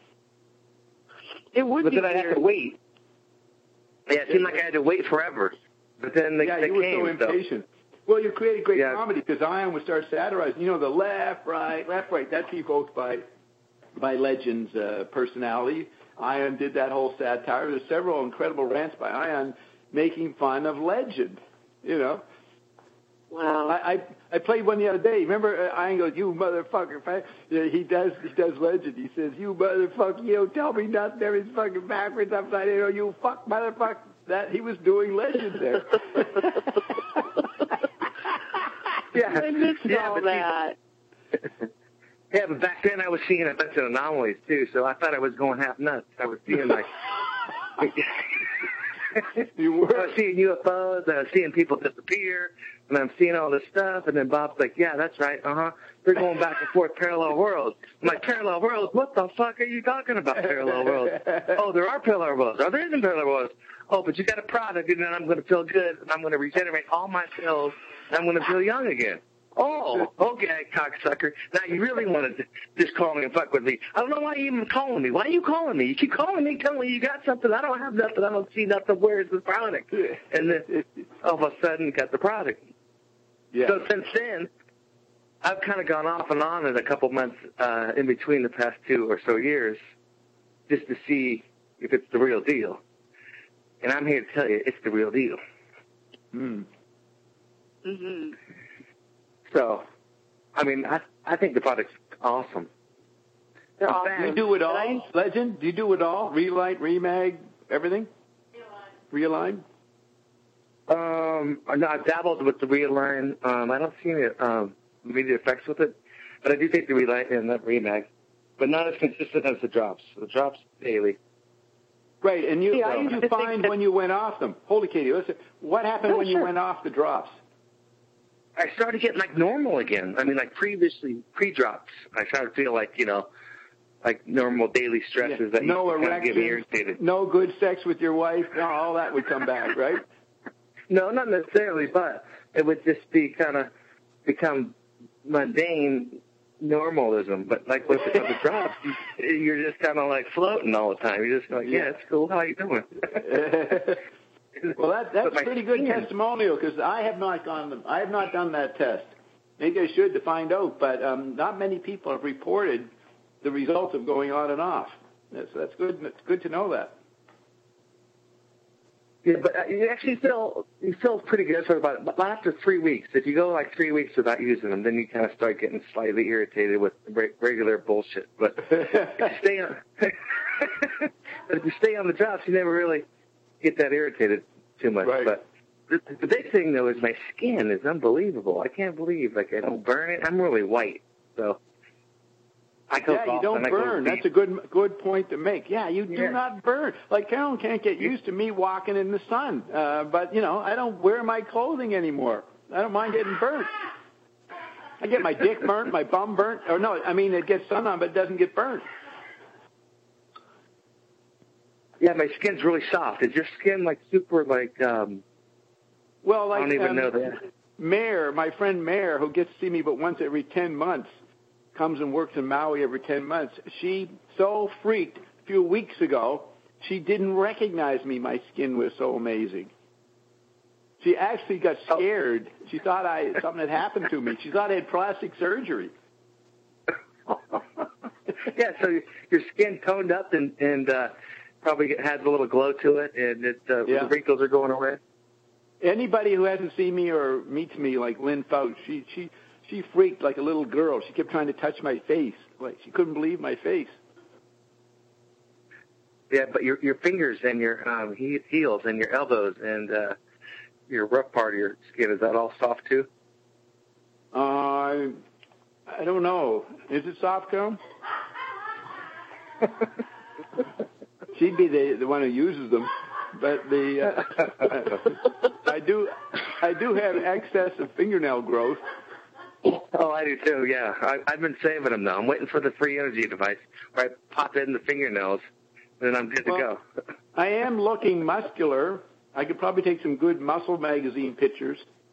It would But be then I had weird. to wait. Yeah, it seemed like I had to wait forever. But then they, Yeah, they you were came. so impatient. Well, you created great Yeah. comedy because Ion would start satirizing. You know, the left, right, left, right. That's evoked by by Legend's uh, personality. Ion did that whole satire. There's several incredible rants by Ion making fun of Legend. You know. Wow. I, I I played one the other day. Remember, uh, Ian goes, "You motherfucker!" Fa-" Yeah, he does. He does Legend. He says, "You motherfucker! You don't tell me nothing. Everything's fucking backwards, upside down. You fuck motherfucker!" That he was doing Legend there. Yeah, I missed yeah, all but that. Yeah, but back then I was seeing a bunch of anomalies too, so I thought I was going half nuts. I was seeing like. You were. I was seeing U F Os, I was seeing people disappear, and I'm seeing all this stuff, and then Bob's like, yeah, that's right, uh-huh. They're going back and forth parallel worlds. I'm like, parallel worlds? What the fuck are you talking about, parallel worlds? Oh, there are parallel worlds. Oh, there isn't parallel worlds. Oh, but you got a product, and then I'm going to feel good, and I'm going to regenerate all my cells, and I'm going to feel young again. Oh, okay, cocksucker. Now you really want to just call me and fuck with me. I don't know why you even calling me. Why are you calling me? You keep calling me, telling me you got something. I don't have nothing. I don't see nothing. Where's the product? And then all of a sudden, got the product. Yeah. So since then, I've kind of gone off and on in a couple months uh, in between the past two or so years just to see if it's the real deal. And I'm here to tell you it's the real deal. Hmm. Mm-hmm. So, I mean, I I think the product's awesome. They're Do awesome. you do it all, And Legend? Do you do it all? Relight, remag, everything? Realign. Um, no, I've dabbled with the Realign. Um, I don't see any um, immediate effects with it, but I do take the Relight and the Remag, but not as consistent as the drops. The drops daily. Right, and you, Yeah, I what used did to you think find that- when you went off them? Holy Katie, listen. What happened Oh, when you sure. went off the drops? I started getting like normal again. I mean, like previously, pre-drops. I started to feel like, you know, like normal daily stresses Yeah. that No you kind of get me erections, irritated. no good sex with your wife, no, all that would come back, right? No, not necessarily, but it would just be kind of become mundane normalism. But like with the, with the drops, you, you're just kind of like floating all the time. You're just like, yeah, it's cool. How you doing? Well, that, that's But my pretty good skin- testimonial because I have not gone. I have not done that test. Maybe I should to find out, but um, not many people have reported the results of going on and off. That's, that's good. It's good to know that. Yeah, but uh, you actually feel you feel pretty good for about, about after three weeks. If you go like three weeks without using them, then you kind of start getting slightly irritated with re- regular bullshit. But if you stay on, but if you stay on the drops, you never really get that irritated too much. Right. But the, the big thing though is my skin is unbelievable. I can't believe like I don't burn it. I'm really white, so. I go Yeah, you golf don't and I go burn. deep. That's a good good point to make. Yeah, you do Yeah. not burn. Like Carolyn can't get used to me walking in the sun, uh, but you know I don't wear my clothing anymore. I don't mind getting burnt. I get my dick burnt, my bum burnt. Or no, I mean, it gets sun on, but it doesn't get burnt. Yeah, my skin's really soft. Is your skin like super like? Um, well, like I don't even um, know that. Mayor, my friend Mayor, who gets to see me but once every ten months, comes and works in Maui every ten months. She so freaked a few weeks ago, she didn't recognize me. My skin was so amazing. She actually got scared. She thought I something had happened to me. She thought I had plastic surgery. Yeah, so your skin toned up and and uh, probably has a little glow to it, and it, uh, Yeah. the wrinkles are going away. Anybody who hasn't seen me or meets me, like Lynn Fouch, she she she freaked like a little girl. She kept trying to touch my face. Like she couldn't believe my face. Yeah, but your your fingers and your um, he- heels and your elbows and uh, your rough part of your skin, is that all soft too? Uh, I don't know. Is it soft gum? She'd be the the one who uses them, but the uh, I do I do have excess of fingernail growth. Oh, I do too. Yeah, I, I've been saving them though. I'm waiting for the free energy device where I pop in the fingernails, and then I'm good Well, to go. I am looking muscular. I could probably take some good muscle magazine pictures.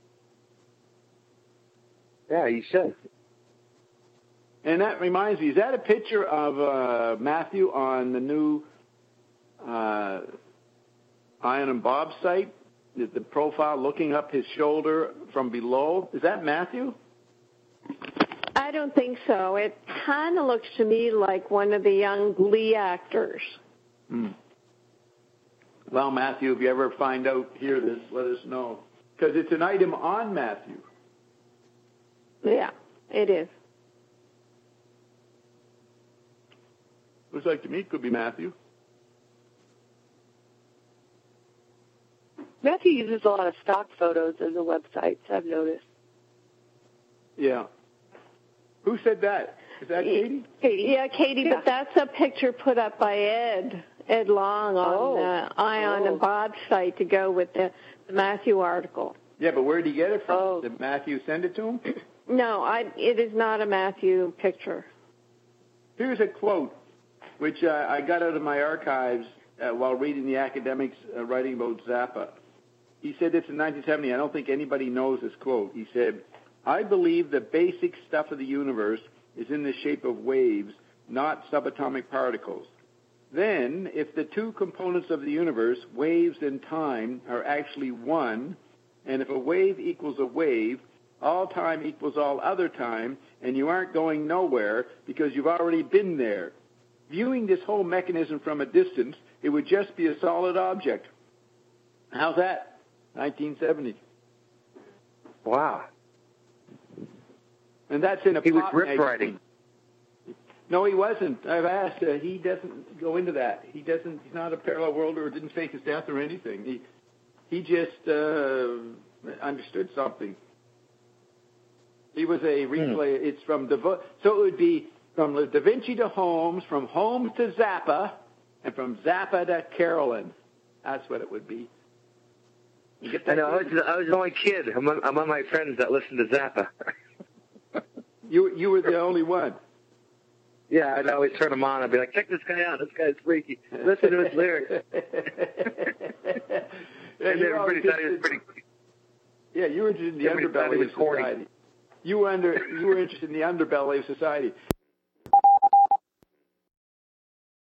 Yeah, you should. And that reminds me, is that a picture of uh, Matthew on the new uh, Ian and Bob site? The, the profile looking up his shoulder from below. Is that Matthew? I don't think so. It kind of looks to me like one of the young Glee actors. Hmm. Well, Matthew, if you ever find out, hear this, let us know. Because it's an item on Matthew. Yeah, it is. Looks like to me it could be Matthew. Matthew uses a lot of stock photos in the websites, I've noticed. Yeah. Who said that? Is that Katie? Katie. Yeah, Katie, Yeah. but that's a picture put up by Ed, Ed Long on Oh. the Ion Oh. and Bob site to go with the, the Matthew article. Yeah, but where did he get it from? Oh. Did Matthew send it to him? No, I, it is not a Matthew picture. Here's a quote, which uh, I got out of my archives uh, while reading the academics uh, writing about Zappa. He said this in nineteen seventy. I don't think anybody knows this quote. He said, I believe the basic stuff of the universe is in the shape of waves, not subatomic particles. Then, if the two components of the universe, waves and time, are actually one, and if a wave equals a wave, all time equals all other time, and you aren't going nowhere because you've already been there. Viewing this whole mechanism from a distance, it would just be a solid object. How's that? nineteen seventy. Wow. And that's in a He was pop rip magazine. writing. No, he wasn't. I've asked. Uh, he doesn't go into that. He doesn't. He's not a parallel worlder or didn't fake his death or anything. He he just uh, understood something. He was a replay. Hmm. It's from Da so it would be from Da Vinci to Holmes, from Holmes to Zappa, and from Zappa to Carolyn. That's what it would be. You get that? I know. I was, I was the only kid among, among my friends that listened to Zappa. You you were the only one. Yeah, I'd always turn him on. I'd be like, check this guy out. This guy's freaky. Listen to his lyrics. Yeah, And you everybody thought he was pretty. Yeah, you were interested in the Everybody thought he underbelly was of corny. society. You were under. You were interested in the underbelly of society.